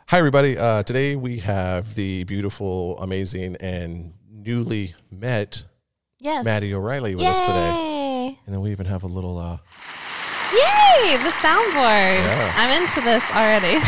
Hi, everybody. Today we have the beautiful, amazing, and newly met Maddie O'Reilly with us today. And then we even have a little... Yay! The soundboard. Yeah. I'm into this already.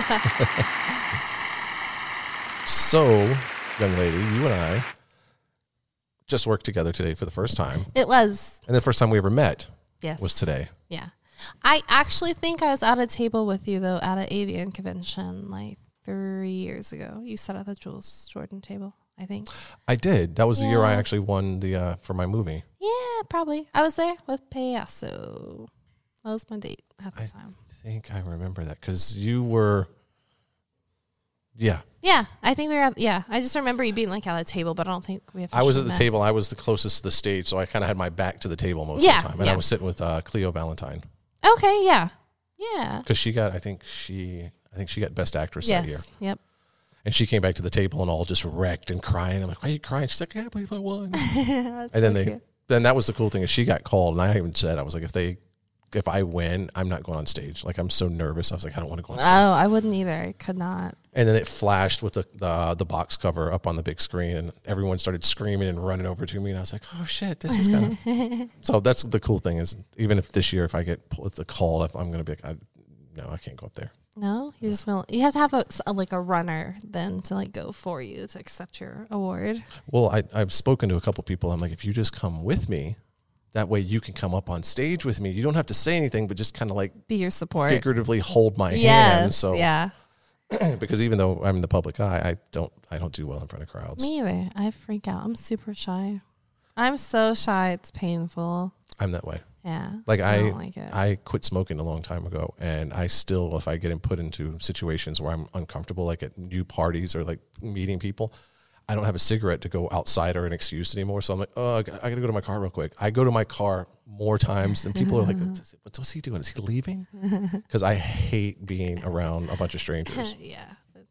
So, young lady, you and I just worked together today for the first time. It was. And the first time we ever met was today. Yeah. I actually think I was at a table with you, though, at an avian convention like 3 years ago. You sat at the Jules Jordan table, I think. I did. That was the year I actually won the for my movie. Yeah, probably. I was there with Payaso. That was my date at the time. I think I remember that because you were... Yeah. Yeah, I think we were at, I just remember you being like at a table, but I don't think we have. I was at the table. I was the closest to the stage, so I kind of had my back to the table most of the time. And I was sitting with Cleo Valentine. Okay, yeah. Yeah. Because she got, I think she got Best Actress that year. Yep. And she came back to the table and all just wrecked and crying. I'm like, why are you crying? She's like, I can't believe I won. And then that was the cool thing is she got called, and I even said, I was like, if I win, I'm not going on stage. Like, I'm so nervous. I was like, I don't want to go on stage. Oh, I wouldn't either. I could not. And then it flashed with the box cover up on the big screen, and everyone started screaming and running over to me. And I was like, oh, shit, this is kind of... So that's the cool thing is, even if this year, if I get the call, if I'm going to be like, no, I can't go up there. No, you're just gonna. You have to have a runner then to like go for you to accept your award. Well, I've spoken to a couple people. I'm like, if you just come with me, that way you can come up on stage with me. You don't have to say anything, but just kind of like be your support, figuratively hold my hand. So yeah. Because even though I'm in the public eye, I don't do well in front of crowds. Me either. I freak out. I'm super shy. I'm so shy. It's painful. I'm that way. Yeah. Like I don't like it. I quit smoking a long time ago, and I still, if I get put into situations where I'm uncomfortable, like at new parties or like meeting people, I don't have a cigarette to go outside or an excuse anymore. So I'm like, oh, I got to go to my car real quick. I go to my car more times than people are like, what's he doing? Is he leaving? Because I hate being around a bunch of strangers. Yeah.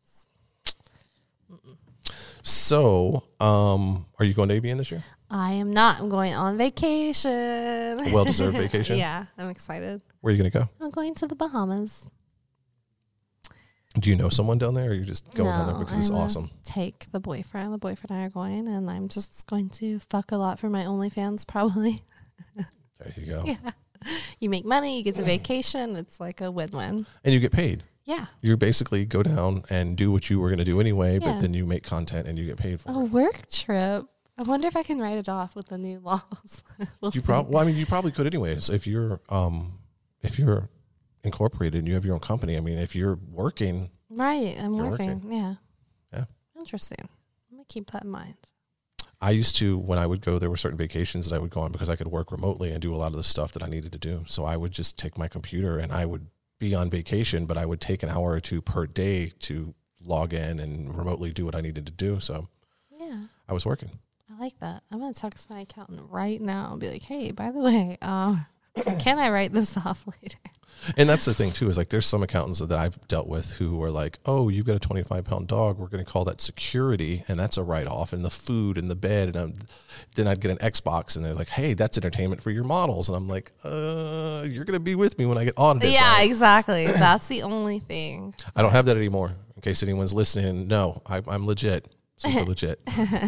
So, are you going to ABN this year? I am not. I'm going on vacation. A well-deserved vacation? Yeah, I'm excited. Where are you going to go? I'm going to the Bahamas. Do you know someone down there, or are you just going down there because it's awesome? Take the boyfriend. The boyfriend and I are going, and I'm just going to fuck a lot for my OnlyFans, probably. There you go. Yeah. You make money, you get to vacation. It's like a win-win. And you get paid. Yeah. You basically go down and do what you were going to do anyway, but then you make content and you get paid for it. A work trip. I wonder if I can write it off with the new laws. You probably could anyways. If you're incorporated and you have your own company, I mean, if you're working, right? I'm working. Yeah. Interesting. I'm gonna keep that in mind. I used to, when I would go, there were certain vacations that I would go on because I could work remotely and do a lot of the stuff that I needed to do. So I would just take my computer and I would be on vacation, but I would take an hour or two per day to log in and remotely do what I needed to do. So yeah, I was working. I like that. I'm going to text my accountant right now and be like, hey, by the way, can I write this off later? And that's the thing, too, is like there's some accountants that I've dealt with who are like, oh, you've got a 25-pound dog. We're going to call that security, and that's a write-off, and the food and the bed. And then I'd get an Xbox, and they're like, hey, that's entertainment for your models. And I'm like, you're going to be with me when I get audited. Yeah, right? Exactly. That's the only thing. I don't have that anymore, in case anyone's listening. No, I'm legit. Super legit.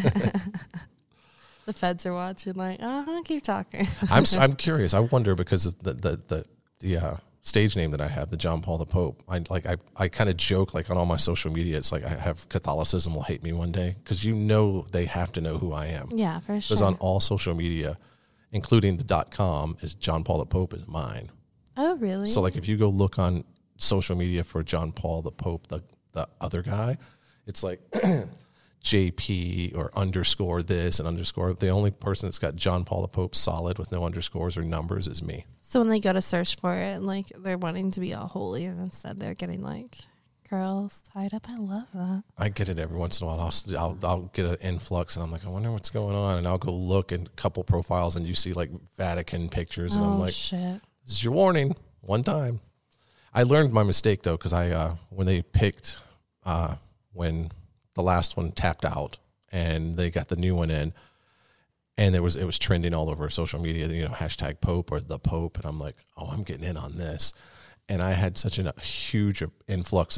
The feds are watching like, keep talking. I'm curious. I wonder because of the stage name that I have, the John Paul the Pope. I kind of joke like on all my social media. It's like I have Catholicism will hate me one day because they have to know who I am. Yeah, for sure. Because on all social media, including the .com, is John Paul the Pope is mine. Oh, really? So like if you go look on social media for John Paul the Pope, the other guy, it's like JP or underscore this and underscore. The only person that's got John Paul the Pope solid with no underscores or numbers is me. So when they go to search for it, like they're wanting to be all holy, and instead they're getting like girls tied up. I love that. I get it every once in a while. I'll get an influx, and I'm like, I wonder what's going on, and I'll go look in a couple profiles, and you see like Vatican pictures, and I'm like, shit. This is your warning. One time, I learned my mistake though, because when they picked when the last one tapped out and they got the new one in, and it was trending all over social media, hashtag Pope or the Pope. And I'm like, oh, I'm getting in on this. And I had such a huge influx of like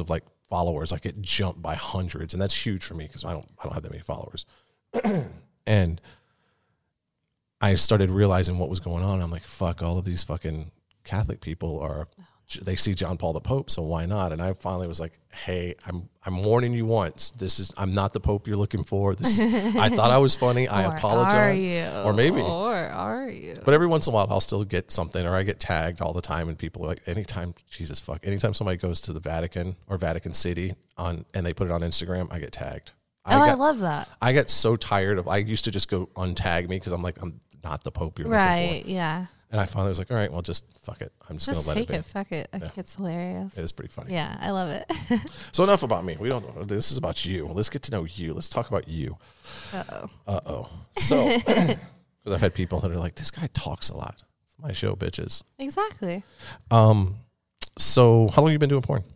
followers, like it jumped by hundreds, and that's huge for me because I don't have that many followers. And I started realizing what was going on. I'm like, fuck, all of these fucking Catholic people they see John Paul the Pope, so why not? And I finally was like, hey, I'm warning you once. I'm not the Pope you're looking for. I thought I was funny. I apologize. Are you? Or maybe. Or are you? But every once in a while, I'll still get something, or I get tagged all the time, and people are like, anytime somebody goes to the Vatican or Vatican City and they put it on Instagram, I get tagged. I love that. I get so tired I used to just go untag me because I'm like, I'm not the Pope you're looking for. Right, yeah. And I finally was like, all right, well, just fuck it. I'm just going to let it be. Fuck it. I think it's hilarious. It is pretty funny. Yeah, I love it. So enough about me. This is about you. Let's get to know you. Let's talk about you. Uh-oh. So, because I've had people that are like, this guy talks a lot. It's my show, bitches. Exactly. So how long have you been doing porn?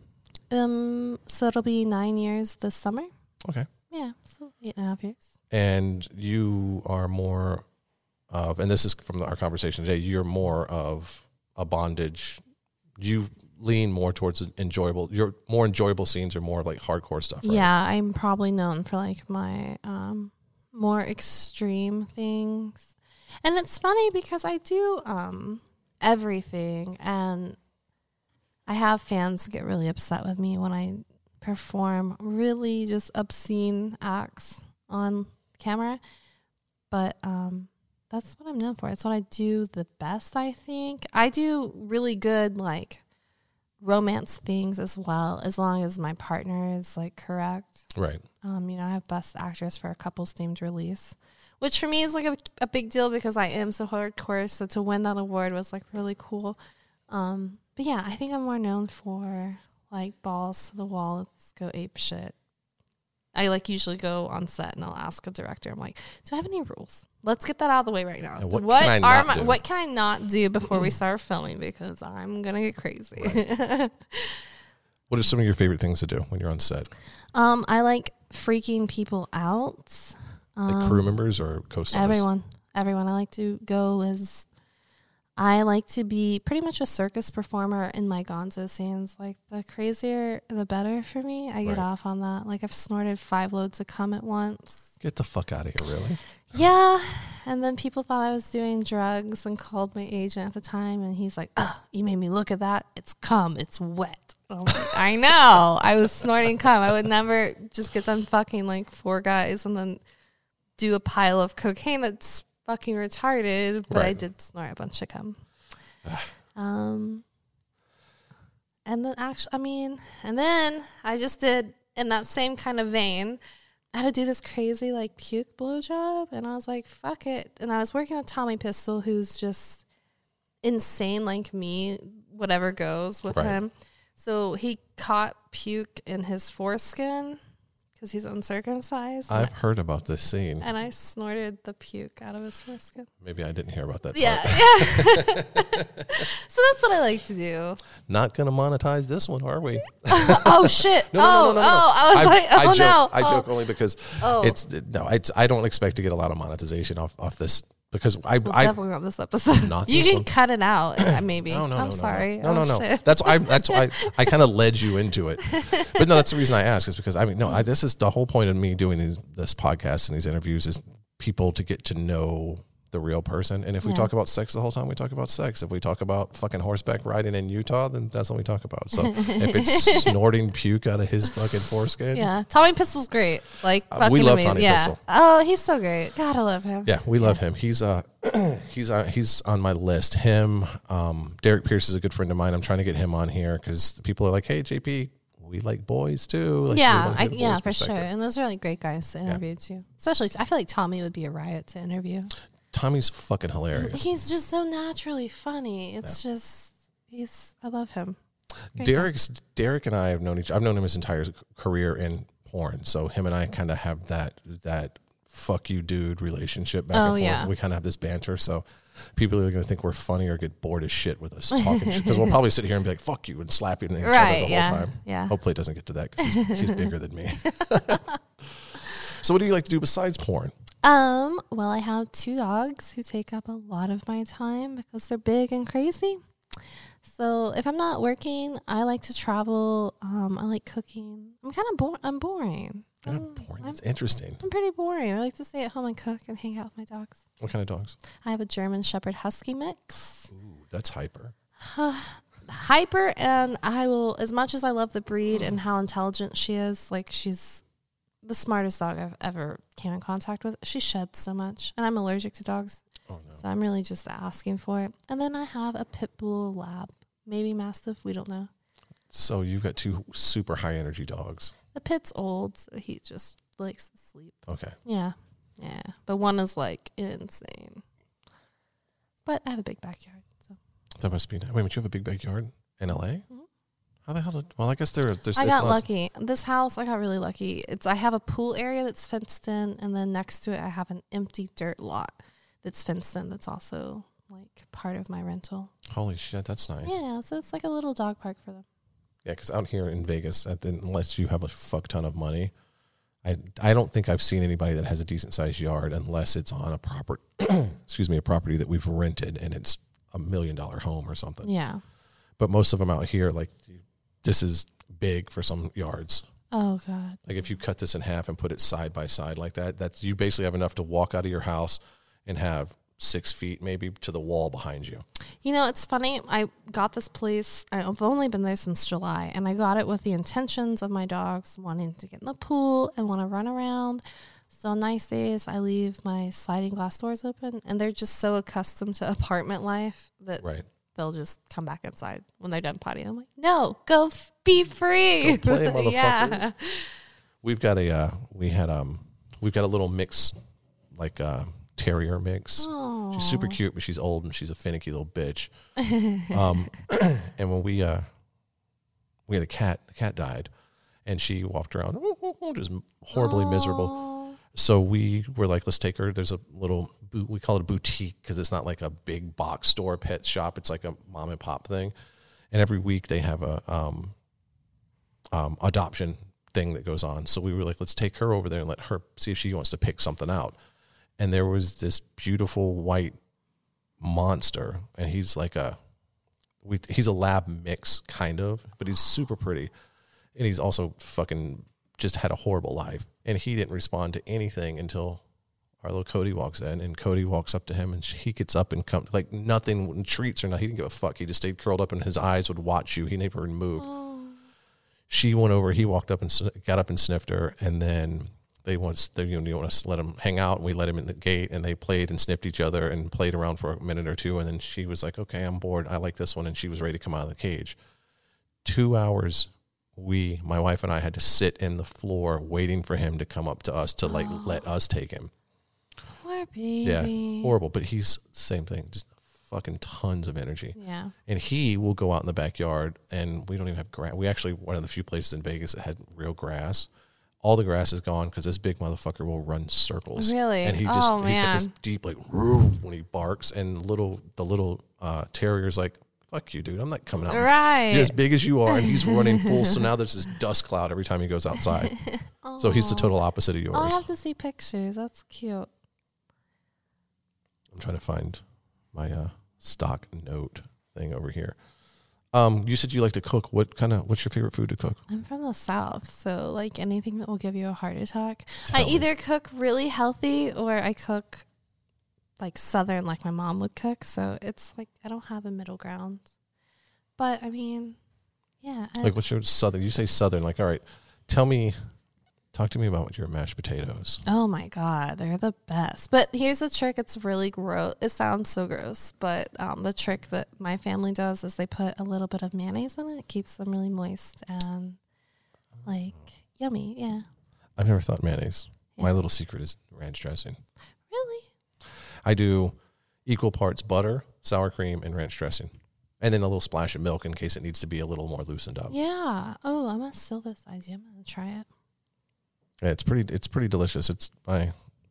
So it'll be 9 years this summer. Okay. Yeah, so 8.5 years. And you are more of, and this is from our conversation today, you're more of a bondage. You lean more towards your more enjoyable scenes or more like hardcore stuff, right? Yeah, I'm probably known for like my more extreme things. And it's funny because I do everything, and I have fans get really upset with me when I perform really just obscene acts on camera. But that's what I'm known for. It's what I do the best, I think. I do really good, like, romance things as well, as long as my partner is, like, correct. Right. I have Best Actress for a couples themed release, which for me is, like, a big deal because I am so hardcore. So to win that award was, like, really cool. But, yeah, I think I'm more known for, like, balls to the wall, let's go ape shit. I, like, usually go on set and I'll ask a director, I'm like, do I have any rules? Let's get that out of the way right now. What can I not do before we start filming? Because I'm going to get crazy. Right. What are some of your favorite things to do when you're on set? I like freaking people out. Like crew members or co-stars? Everyone. I like to go as... I like to be pretty much a circus performer in my gonzo scenes. Like, the crazier, the better for me. I get off on that. Like, I've snorted 5 loads of cum at once. Get the fuck out of here, really? Yeah. And then people thought I was doing drugs and called my agent at the time. And he's like, oh, you made me look at that. It's cum. It's wet. I'm like, I know. I was snorting cum. I would never just get done fucking like 4 guys and then do a pile of cocaine that's fucking retarded, but I did snort a bunch of cum. And then I just did, in that same kind of vein, I had to do this crazy like puke blowjob, and I was like, fuck it. And I was working with Tommy Pistol, who's just insane like me, whatever goes with him. So he caught puke in his foreskin because he's uncircumcised. I've heard about this scene. And I snorted the puke out of his foreskin. Maybe I didn't hear about that. Yeah. So that's what I like to do. Not going to monetize this one, are we? Oh, shit. No. I was I joke only because I don't expect to get a lot of monetization off this. Because definitely not this episode. Not you this can one. Cut it out, maybe. No, I'm sorry. No. Shit. That's why I kind of led you into it. But no, that's the reason I ask, is because this is the whole point of me doing this podcast and these interviews is people to get to know the real person. And if we talk about sex the whole time, we talk about sex. If we talk about fucking horseback riding in Utah, then that's what we talk about. So if it's snorting puke out of his fucking foreskin. Yeah. Tommy Pistol's great. Like, we love amazing. Tommy Pistol. Oh, he's so great. God, I love him. Yeah, we love him. He's he's on my list. Him, Derek Pierce is a good friend of mine. I'm trying to get him on here because people are like, hey, JP, we like boys too. Like, for sure. And those are like great guys to interview too. Especially, I feel like Tommy would be a riot to interview. Tommy's fucking hilarious. He's just so naturally funny. It's just, I love him. Derek and I have known I've known him his entire career in porn. So him and I kind of have that fuck you dude relationship back and forth. Yeah. We kind of have this banter. So people are going to think we're funny or get bored as shit with us talking shit. Because we'll probably sit here and be like, fuck you, and slap you in each other the whole time. Yeah. Hopefully it doesn't get to that because he's bigger than me. So what do you like to do besides porn? Well, I have 2 dogs who take up a lot of my time because they're big and crazy. So if I'm not working, I like to travel. I like cooking. I'm kind of I'm boring. Kind of boring. That's interesting. I'm pretty boring. I like to stay at home and cook and hang out with my dogs. What kind of dogs? I have a German Shepherd Husky mix. Ooh, that's hyper. Hyper, and I will, as much as I love the breed and how intelligent she is, like she's the smartest dog I've ever came in contact with. She sheds so much, and I'm allergic to dogs. Oh, no. So I'm really just asking for it. And then I have a pit bull lab, maybe mastiff, we don't know. So you've got 2 super high energy dogs. The pit's old, so he just likes to sleep. Okay. Yeah. But one is like insane. But I have a big backyard, so. That must be nice. Wait, but you have a big backyard in LA? Mm-hmm. How the hell did? Well, I guess there's. I got lucky. This house, I got really lucky. I have a pool area that's fenced in, and then next to it, I have an empty dirt lot that's fenced in. That's also like part of my rental. Holy shit, that's nice. Yeah, so it's like a little dog park for them. Yeah, because out here in Vegas, unless you have a fuck ton of money, I don't think I've seen anybody that has a decent sized yard unless it's on a proper, a property that we've rented and it's $1 million home or something. Yeah. But most of them out here, like, this is big for some yards. Oh, God. Like, if you cut this in half and put it side by side like that, you basically have enough to walk out of your house and have 6 feet maybe to the wall behind you. You know, it's funny. I got this place. I've only been there since July, and I got it with the intentions of my dogs wanting to get in the pool and want to run around. So nice days, I leave my sliding glass doors open, and they're just so accustomed to apartment life that they'll just come back inside when they're done potty. I'm like, no, go be free. Go play, motherfuckers. Yeah. We've got a little mix, like terrier mix. Aww. She's super cute, but she's old and she's a finicky little bitch. And when we had a cat, the cat died, and she walked around just horribly miserable. So we were like, let's take her. There's a little, we call it a boutique because it's not like a big box store pet shop. It's like a mom and pop thing. And every week they have a adoption thing that goes on. So we were like, let's take her over there and let her see if she wants to pick something out. And there was this beautiful white monster, and he's like he's a lab mix kind of, but he's super pretty. And he's also fucking just had a horrible life. And he didn't respond to anything until our little Cody walks in, and Cody walks up to him, and he gets up and comes, like nothing, treats or nothing. He didn't give a fuck. He just stayed curled up, and his eyes would watch you. He never moved. She went over, he walked up and got up and sniffed her, and then you want to let him hang out, and we let him in the gate, and they played and sniffed each other and played around for a minute or two, and then she was like, okay, I'm bored. I like this one, and she was ready to come out of the cage. 2 hours, my wife and I had to sit in the floor waiting for him to come up to us to let us take him. Poor baby. Yeah, horrible. But he's same thing, just fucking tons of energy. Yeah. And he will go out in the backyard, and we don't even have grass. We actually, one of the few places in Vegas that had real grass. All the grass is gone because this big motherfucker will run circles. Really? And he's got this deep, like, roof when he barks, and the little terrier's like, fuck you, dude. I'm not coming out. Right. You're as big as you are, and he's running full. So now there's this dust cloud every time he goes outside. So he's the total opposite of yours. I'll have to see pictures. That's cute. I'm trying to find my stock note thing over here. You said you like to cook. What's your favorite food to cook? I'm from the South, so like anything that will give you a heart attack. I either cook really healthy or I cook like Southern, like my mom would cook. So it's like I don't have a middle ground. But I mean, yeah. Like what's your Southern? You say Southern. Like, all right, talk to me about your mashed potatoes. Oh my God, they're the best. But here's the trick. It's really gross. It sounds so gross, but the trick that my family does is they put a little bit of mayonnaise in it. It keeps them really moist and like yummy. Yeah. I've never thought mayonnaise. Yeah. My little secret is ranch dressing. Really? I do equal parts butter, sour cream, and ranch dressing. And then a little splash of milk in case it needs to be a little more loosened up. Yeah. Oh, I'm going to steal this idea. I'm going to try it. Yeah, it's pretty delicious. All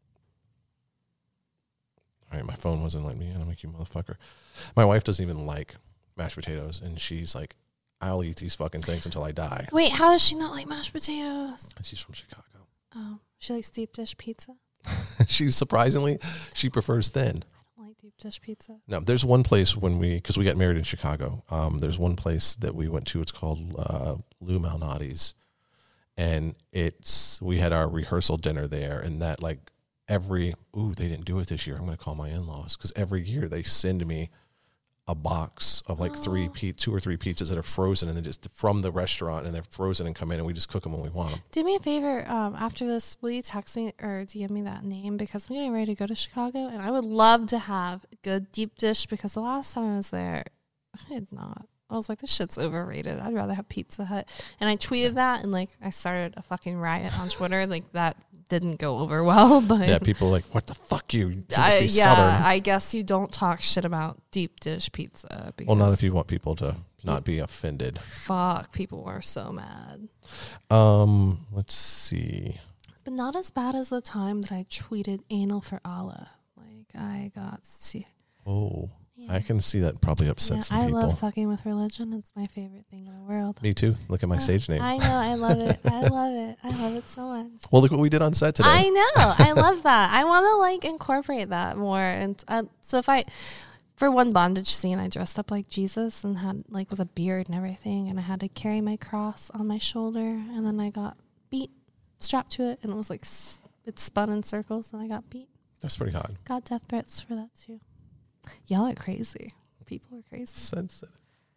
right, my phone wasn't letting me in. I'm like, you motherfucker. My wife doesn't even like mashed potatoes, and she's like, I'll eat these fucking things until I die. Wait, how does she not like mashed potatoes? She's from Chicago. Oh, she likes deep dish pizza? She prefers thin. I don't like deep dish pizza. No, there's one place because we got married in Chicago. There's one place that we went to. It's called Lou Malnati's, and we had our rehearsal dinner there. And that they didn't do it this year. I'm going to call my in-laws because every year they send me a box of like 2 or 3 pizzas that are frozen and then just from the restaurant, and they're frozen and come in and we just cook them when we want them. Do me a favor. After this, will you text me or DM me that name, because I'm getting ready to go to Chicago and I would love to have good deep dish, because the last time I was there, I did not. I was like, this shit's overrated. I'd rather have Pizza Hut. And I tweeted that, and like I started a fucking riot on Twitter. Like that didn't go over well, but yeah, people are like, what the fuck you must be Southern. I guess you don't talk shit about deep dish pizza. Well, not if you want people to not be offended. Fuck, people were so mad. Let's see. But not as bad as the time that I tweeted anal for Allah. Like I got Oh. Yeah. I can see that probably upset some people. I love fucking with religion. It's my favorite thing in the world. Me too. Look at my sage name. I know. I love it. I love it. I love it so much. Well, look what we did on set today. I know. I love that. I want to like incorporate that more. And so for one bondage scene, I dressed up like Jesus and had like with a beard and everything. And I had to carry my cross on my shoulder. And then I got beat, strapped to it. And it was like, it spun in circles and I got beat. That's pretty hot. Got death threats for that too. Y'all are crazy. People are crazy. Sensitive.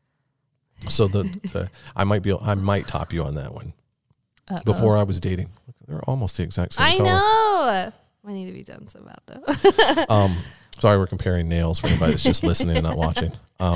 So I might top you on that one. Before I was dating, they're almost the exact same color. I know. I need to be done so bad though. Sorry, we're comparing nails for anybody that's just listening and not watching. What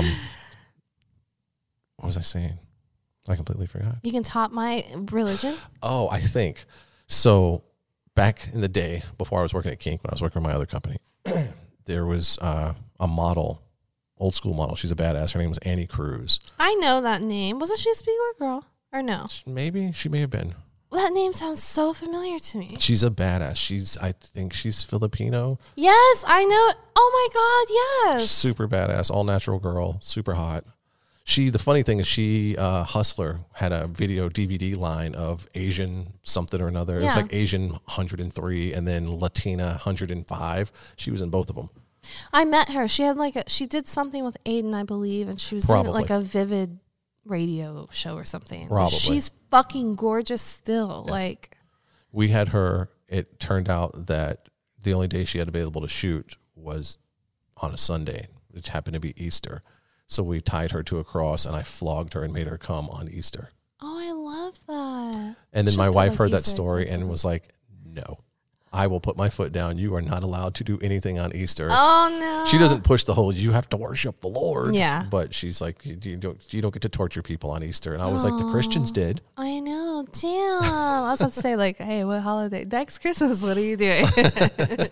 was I saying? I completely forgot. You can top my religion. Oh, I think so. Back in the day, before I was working at Kink, when I was working with my other company, there was a model, old school model. She's a badass. Her name was Annie Cruz. I know that name. Wasn't she a Spiegler girl? Or no? Maybe. She may have been. Well, that name sounds so familiar to me. She's a badass. I think she's Filipino. Yes, I know. Oh my God, yes. Super badass, all natural girl, super hot. The funny thing is Hustler had a video DVD line of Asian something or another. Yeah. It was like Asian 103 and then Latina 105. She was in both of them. I met her. She had she did something with Aiden, I believe, and she was doing like a Vivid radio show or something. Probably. She's fucking gorgeous still. Yeah. We had her. It turned out that the only day she had available to shoot was on a Sunday, which happened to be Easter. So we tied her to a cross, and I flogged her and made her come on Easter. Oh, I love that. And then my wife heard that story and was like, no, I will put my foot down. You are not allowed to do anything on Easter. Oh, no. She doesn't push the whole, you have to worship the Lord. Yeah. But she's like, you don't get to torture people on Easter. And I was like, the Christians did. I know. Damn. I was about to say, hey, what holiday? Next Christmas, what are you doing? Oh,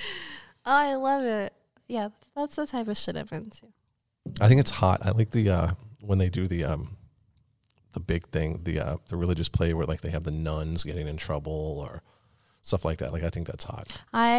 I love it. Yeah, that's the type of shit I'm into. I think it's hot. I like the when they do the big thing, the religious play where they have the nuns getting in trouble or stuff like that. I think that's hot.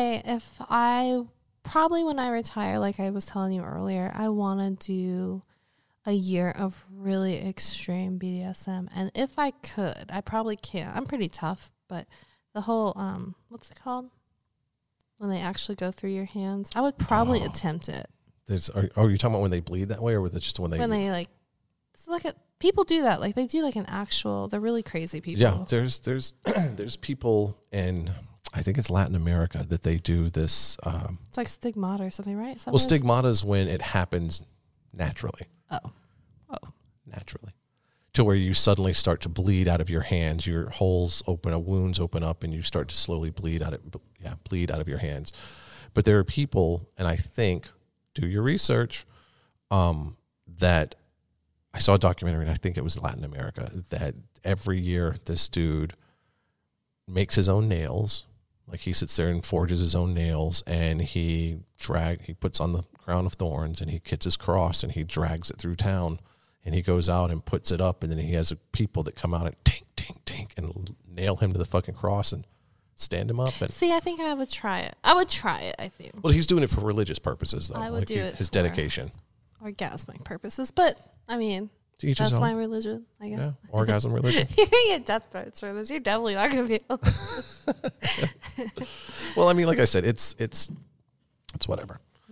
Probably when I retire, like I was telling you earlier, I want to do a year of really extreme BDSM, and if I could, I probably can't. I'm pretty tough, but the whole what's it called when they actually go through your hands? I would probably attempt it. Are you talking about when they bleed that way, or just when they it's people do that, they do an actual. They're really crazy people. Yeah, there's there's people in, I think it's Latin America, that they do this. It's like stigmata or something, right? Stigmata is when it happens naturally. Oh, naturally, to where you suddenly start to bleed out of your hands. Your wounds open up, and you start to slowly bleed out of your hands. But there are people, and I think, do your research, that I saw a documentary, and I think it was Latin America, that every year this dude makes his own nails. He sits there and forges his own nails, and he puts on the crown of thorns, and he gets his cross, and he drags it through town, and he goes out and puts it up, and then he has people that come out and tink, tink, tink, and nail him to the fucking cross and stand him up. And see, I think I would try it. I think. Well, he's doing it for religious purposes, though. I would do it his dedication. Orgasmic purposes, but I mean, that's my religion. I guess. Yeah, orgasm religion. You're gonna get death threats for this. You're definitely not gonna be able to. Well, I mean, like I said, it's whatever. Yeah.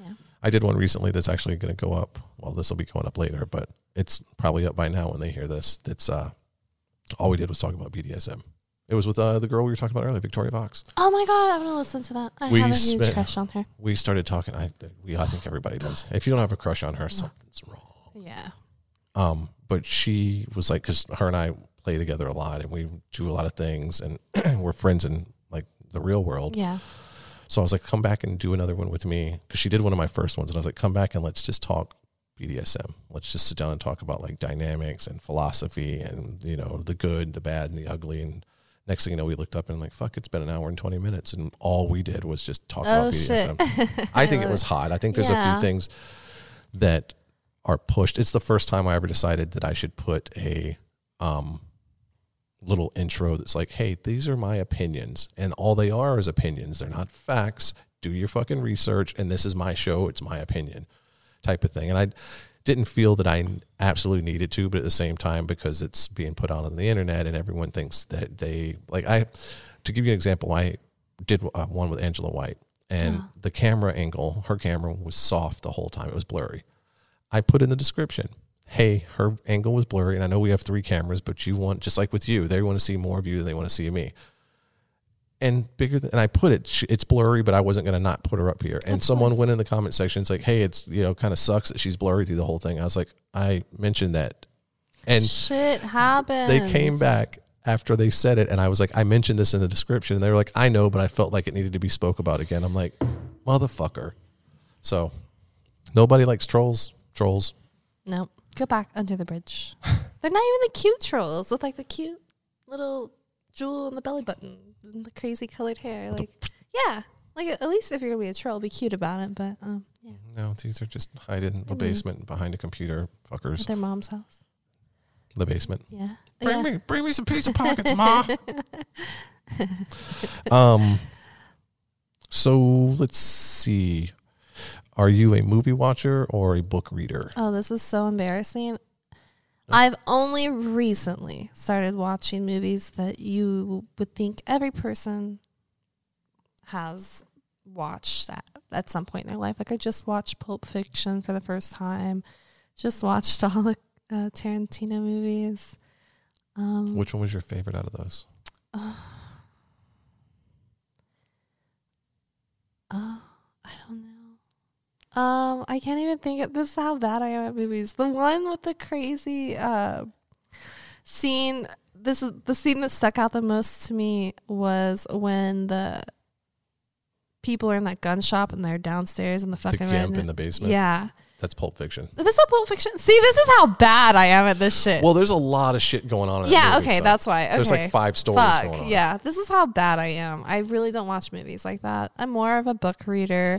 I did one recently that's actually going to go up. Well, this will be going up later, but it's probably up by now when they hear this. That's all we did was talk about BDSM. It was with the girl we were talking about earlier, Victoria Vox. Oh my God, I'm going to listen to that. I have a huge crush on her. We started talking. I think everybody does. If you don't have a crush on her, something's wrong. Yeah. But she was like, because her and I play together a lot and we do a lot of things and we're friends in like the real world. Yeah. So I was like, come back and do another one with me. Because she did one of my first ones. And I was like, come back and let's just talk BDSM. Let's just sit down and talk about like dynamics and philosophy and, you know, the good, the bad, and the ugly. And next thing you know, we looked up and like, fuck, it's been an hour and 20 minutes. And all we did was just talk about BDSM. Shit. I think it was hot. I think there's a few things that are pushed. It's the first time I ever decided that I should put a little intro that's like, hey, these are my opinions. And all they are is opinions. They're not facts. Do your fucking research. And this is my show. It's my opinion type of thing. And I didn't feel that I absolutely needed to, but at the same time, because it's being put out on the internet and everyone thinks that they like, to give you an example, I did one with Angela White and the camera angle, her camera was soft the whole time. It was blurry. I put in the description, hey, her angle was blurry. And I know we have 3 cameras, but you want, just like with you, they want to see more of you than they want to see me. And and I put it's blurry, but I wasn't going to not put her up here. And someone went in the comment section. It's like, hey, it's, you know, kind of sucks that she's blurry through the whole thing. I was like, I mentioned that. And shit happens. They came back after they said it. And I was like, I mentioned this in the description. And they were like, I know, but I felt like it needed to be spoke about again. I'm like, motherfucker. So nobody likes trolls. No, go back under the bridge. They're not even the cute trolls with like the cute little jewel in the belly button and the crazy colored hair. Like, yeah, like at least if you're gonna be a troll, be cute about it. But yeah, no, these are just hiding in the basement behind a computer, fuckers. At their mom's house. The basement. Yeah. Bring me some pizza pockets, Ma. So let's see. Are you a movie watcher or a book reader? Oh, this is so embarrassing. I've only recently started watching movies that you would think every person has watched at some point in their life. Like I just watched Pulp Fiction for the first time. Just watched all the Tarantino movies. Which one was your favorite out of those? I don't know. I can't even think of this is how bad I am at movies. The one with the crazy scene. This is the scene that stuck out the most to me was when the people are in that gun shop and they're downstairs in the fucking camp in the basement. Yeah. That's Pulp Fiction. This is Pulp Fiction. See, this is how bad I am at this shit. Well, there's a lot of shit going on in that movie, okay, so that's why. Okay. There's like 5 stories going on. Yeah, this is how bad I am. I really don't watch movies like that. I'm more of a book reader.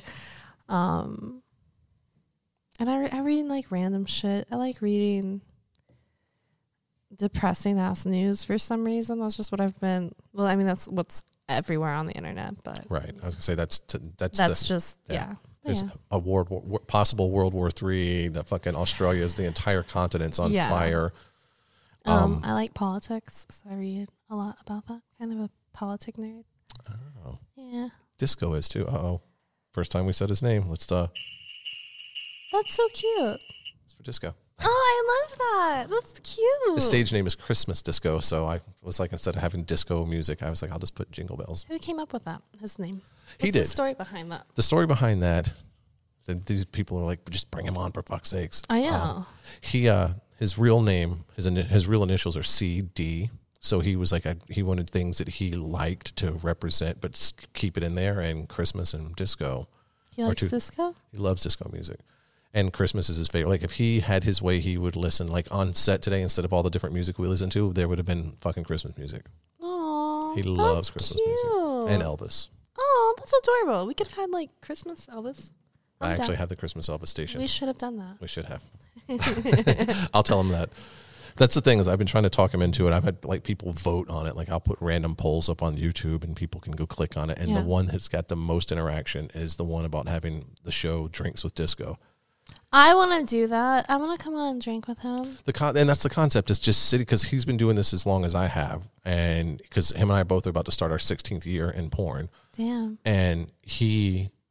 And I read like random shit. I like reading depressing ass news for some reason. That's just what I've been. Well, I mean, that's what's everywhere on the internet. But right, I was gonna say that's just. There's a possible World War III. That fucking Australia's the entire continent's on fire. I like politics, so I read a lot about that. Kind of a politic nerd. Oh, yeah. Disco is too. First time we said his name. Let's That's so cute. It's for Disco. Oh, I love that. That's cute. His stage name is Christmas Disco, so I was like, instead of having disco music, I was like, I'll just put Jingle Bells. Who came up with that? His name. He did. What's the story behind that? The story behind that, these people are like, just bring him on for fuck's sakes. I know. His real name, his real initials are CD. So he was like, he wanted things that he liked to represent, but keep it in there. And Christmas and disco. He likes disco? He loves disco music. And Christmas is his favorite. Like if he had his way, he would listen like on set today, instead of all the different music we listen to, there would have been fucking Christmas music. Aww, he loves Christmas music. And Elvis. Oh, that's adorable. We could have had like Christmas Elvis. I actually have the Christmas Elvis station. We should have done that. We should have. I'll tell him that. That's the thing, is I've been trying to talk him into it. I've had like people vote on it. Like I'll put random polls up on YouTube and people can go click on it. And the one that's got the most interaction is the one about having the show Drinks with Disco. I want to do that. I want to come on and drink with him. And that's the concept. It's just sitting, because he's been doing this as long as I have. And because him and I both are about to start our 16th year in porn. Damn. And he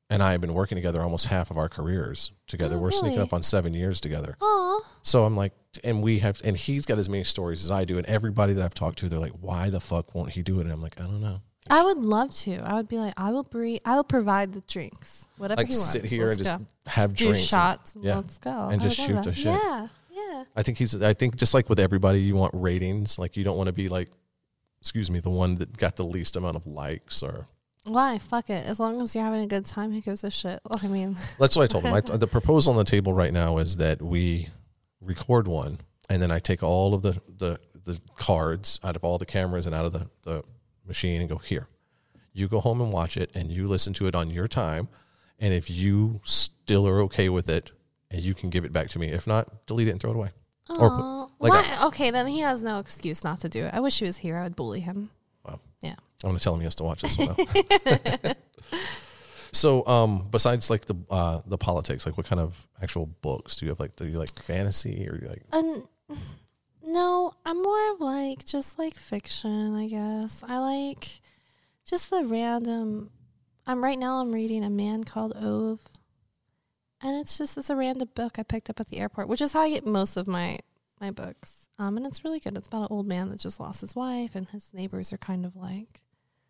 and I have been working together almost half of our careers together. We're sneaking really? up on 7 years together. Aw. So I'm like, and he's got as many stories as I do. And everybody that I've talked to, they're like, why the fuck won't he do it? And I'm like, I don't know. I would love to. I would be like, I will provide the drinks. Whatever Like he wants. sit here Let's and just go. have Do drinks. shots and yeah. let's go. And I just would shoot love the that. shit. Yeah. I think just like with everybody, you want ratings. Like you don't want to be like, the one that got the least amount of likes or. Why? Fuck it. As long as you're having a good time, who gives a shit? I mean, That's what I told him. The proposal on the table right now is that we record one, and then I take all of the cards out of all the cameras and out of the machine and go, here. You go home and watch it, and you listen to it on your time. And if you still are okay with it, and you can give it back to me. If not, delete it and throw it away. Okay, then he has no excuse not to do it. I wish he was here. I would bully him. Wow. Yeah. I want to tell him he has to watch this one now. So, besides like the politics, like what kind of actual books do you have? Like, do you like fantasy or do you like? No, I'm more of like just like fiction, I guess. I like just the random. I'm reading A Man Called Ove, and it's a random book I picked up at the airport, which is how I get most of my books. And it's really good. It's about an old man that just lost his wife, and his neighbors are kind of like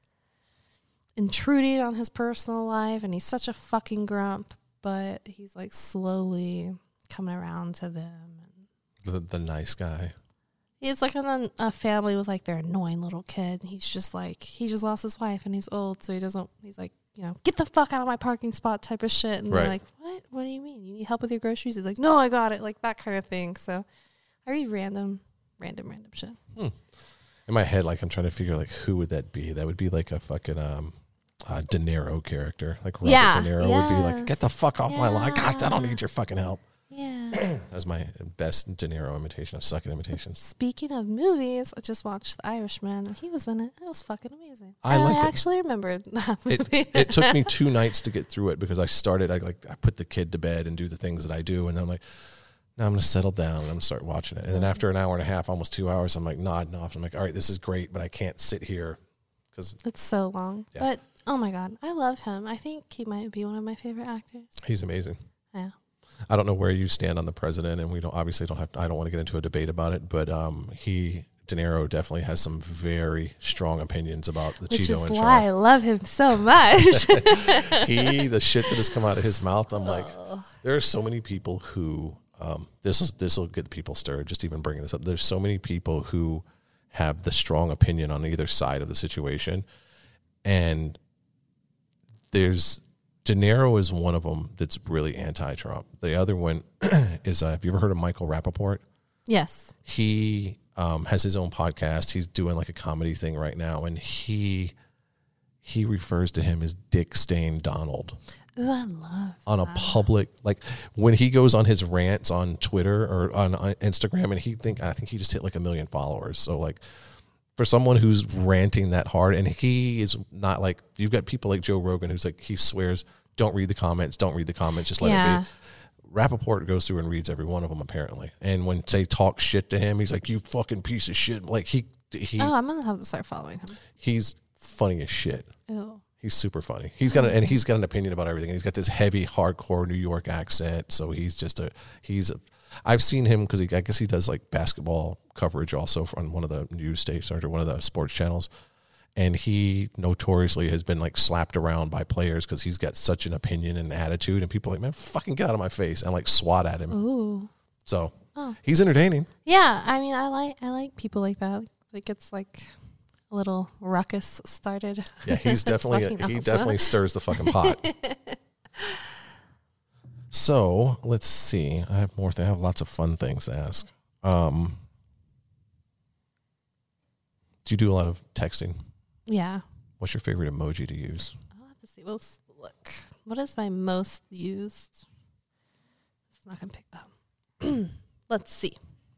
intruding on his personal life, and he's such a fucking grump, but he's like slowly coming around to them. The nice guy. He's like in a family with like their annoying little kid. He's just like, he just lost his wife and he's old, so he's like, get the fuck out of my parking spot type of shit. And right. They're like, what do you mean? You need help with your groceries? He's like, no, I got it. Like that kind of thing. So I read random shit. In my head, like I'm trying to figure like who would that be? That would be like a fucking De Niro character. Like Robert De Niro would be like, get the fuck off my lawn. Gosh, I don't need your fucking help. Yeah. That was my best De Niro imitation. I suck at imitations. Speaking of movies, I just watched The Irishman, and he was in it. It was fucking amazing. I actually remembered that movie. It took me 2 nights to get through it because I put the kid to bed and do the things that I do, and then I'm like, now I'm going to settle down and I'm going to start watching it. And then after an hour and a half, almost 2 hours, I'm like nodding off. I'm like, all right, this is great, but I can't sit here because it's so long. Yeah. But oh my God, I love him. I think he might be one of my favorite actors. He's amazing. Yeah. I don't know where you stand on the president, and we don't I don't want to get into a debate about it, but De Niro definitely has some very strong opinions about the Which Cheeto is and why I love him so much. the shit that has come out of his mouth, I'm like, there are so many people who this will get people stirred just even bringing this up. There's so many people who have the strong opinion on either side of the situation, and De Niro is one of them that's really anti-Trump. The other one is, have you ever heard of Michael Rappaport? Yes. He has his own podcast. He's doing like a comedy thing right now, and he refers to him as Dick Stain Donald. Ooh, I love on a public, like when he goes on his rants on Twitter or on Instagram, and I think he just hit like 1 million followers. So like for someone who's ranting that hard, and he is not like, you've got people like Joe Rogan who's like, he swears, don't read the comments, just let it be. Rappaport goes through and reads every one of them apparently. And when they talk shit to him, he's like, you fucking piece of shit. Like he I'm going to have to start following him. He's funny as shit. Ew. He's super funny. He's got an opinion about everything. He's got this heavy, hardcore New York accent. So I've seen him because I guess he does like basketball coverage also on one of the news stations or one of the sports channels. And he notoriously has been like slapped around by players because he's got such an opinion and attitude. And people are like, man, fucking get out of my face, and like swat at him. Ooh. So he's entertaining. Yeah. I mean, I like people like that. Like it's like a little ruckus started. Yeah, he's definitely stirs the fucking pot. So let's see. I have more. I have lots of fun things to ask. Do you do a lot of texting? Yeah. What's your favorite emoji to use? I'll have to see. Let's look. What is my most used? It's not gonna pick up. Let's see.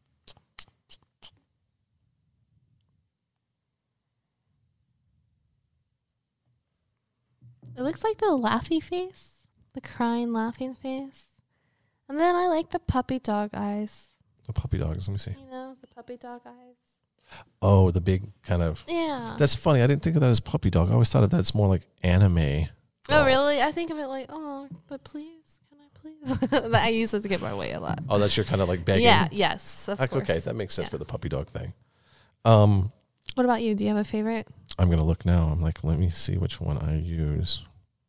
It looks like the laughy face, the crying, laughing face. And then I like the puppy dog eyes. The puppy dogs. Let me see. You know, the puppy dog eyes. Oh, the big kind of. Yeah. That's funny. I didn't think of that as puppy dog. I always thought of that as more like anime Oh, really? I think of it like, oh, but please, can I please? I use it to get my way a lot. Oh, that's your kind of like begging. Yeah. Yes. Of course. Okay, that makes sense for the puppy dog thing. What about you? Do you have a favorite? I'm gonna look now. I'm like, let me see which one I use.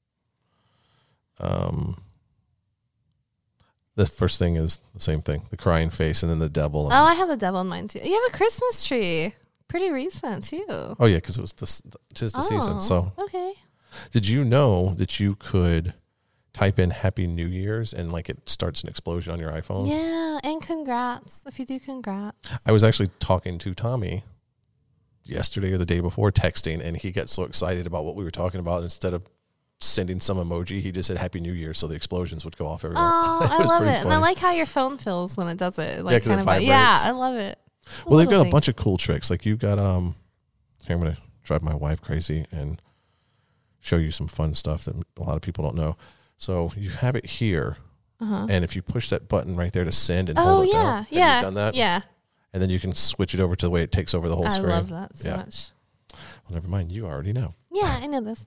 The first thing is the same thing, the crying face, and then the devil. Oh, I have the devil in mine too. You have a Christmas tree. Pretty recent too. Oh yeah, because it was tis the season. So okay. Did you know that you could type in Happy New Year's and like it starts an explosion on your iPhone? Yeah, and congrats if you do congrats. I was actually talking to Tommy yesterday or the day before, texting, and he got so excited about what we were talking about. Instead of sending some emoji, he just said Happy New Year, so the explosions would go off everywhere. Oh, I love it. funny. And I like how your phone feels when it does it. Like, 'cause it vibrates. yeah, I love it. Well, they've got a bunch of cool tricks. Like you got here, I'm gonna drive my wife crazy and show you some fun stuff that a lot of people don't know. So you have it here, and if you push that button right there to send and hold it down, have you done that? Yeah. And then you can switch it over to the way it takes over the whole screen. I love that so much. Well, never mind. You already know. Yeah, I know this.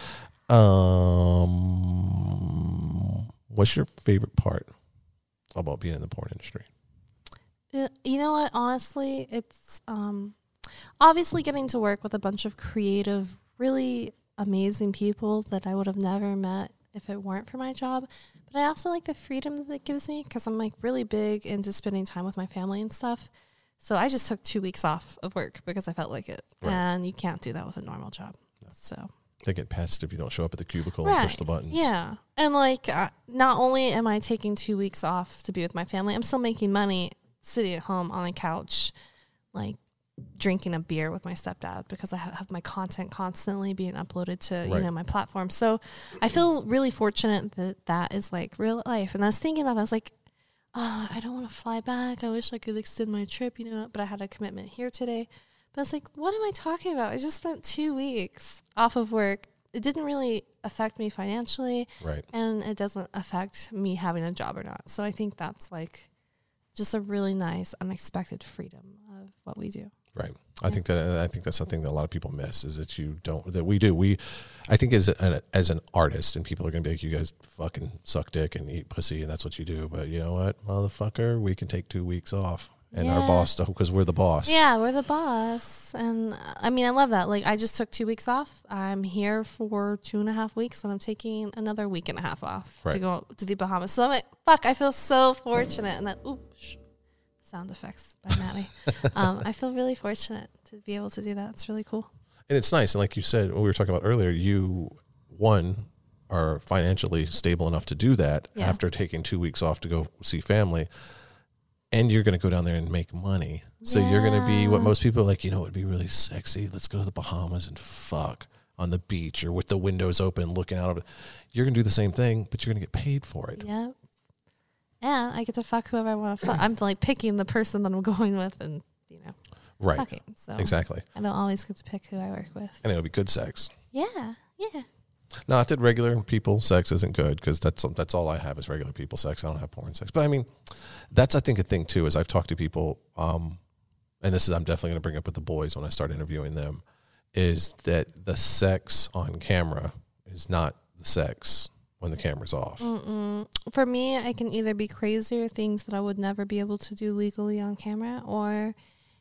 What's your favorite part about being in the porn industry? You know what? Honestly, it's obviously getting to work with a bunch of creative, really amazing people that I would have never met if it weren't for my job. But I also like the freedom that it gives me because I'm like really big into spending time with my family and stuff. So I just took 2 weeks off of work because I felt like it. Right. And you can't do that with a normal job. No. So they get pissed if you don't show up at the cubicle and push the buttons. Yeah. And like, not only am I taking 2 weeks off to be with my family, I'm still making money sitting at home on the couch, like drinking a beer with my stepdad because I have my content constantly being uploaded to, you know, my platform. So I feel really fortunate that that is like real life. And I was thinking about that. I was like, oh, I don't want to fly back. I wish I could extend my trip, you know, but I had a commitment here today. But I was like, what am I talking about? I just spent 2 weeks off of work. It didn't really affect me financially. Right. And it doesn't affect me having a job or not. So I think that's like just a really nice, unexpected freedom of what we do. Right. I think that's something that a lot of people miss is that we do. I think as an artist, and people are going to be like, you guys fucking suck dick and eat pussy and that's what you do. But you know what, motherfucker, we can take 2 weeks off. And our boss, because we're the boss. Yeah, we're the boss. And I mean, I love that. Like, I just took 2 weeks off. I'm here for 2.5 weeks, and I'm taking another week and a half off to go to the Bahamas. So I'm like, fuck, I feel so fortunate. And then, sound effects by Maddie. I feel really fortunate to be able to do that. It's really cool. And it's nice. And like you said, what we were talking about earlier, you, are financially stable enough to do that after taking 2 weeks off to go see family. And you're going to go down there and make money. So you're going to be what most people are like, you know, it would be really sexy. Let's go to the Bahamas and fuck on the beach or with the windows open looking out of it. You're going to do the same thing, but you're going to get paid for it. Yeah. And I get to fuck whoever I want to fuck. I'm like picking the person that I'm going with and, you know, fucking. So exactly. I don't always get to pick who I work with. And it'll be good sex. Yeah. Yeah. Not that regular people sex isn't good, because that's all I have is regular people sex. I don't have porn sex. But I mean, that's I think a thing too. Is I've talked to people, and this is I'm definitely going to bring up with the boys when I start interviewing them, is that the sex on camera is not the sex when the camera's off. For me, I can either be crazy or things that I would never be able to do legally on camera, or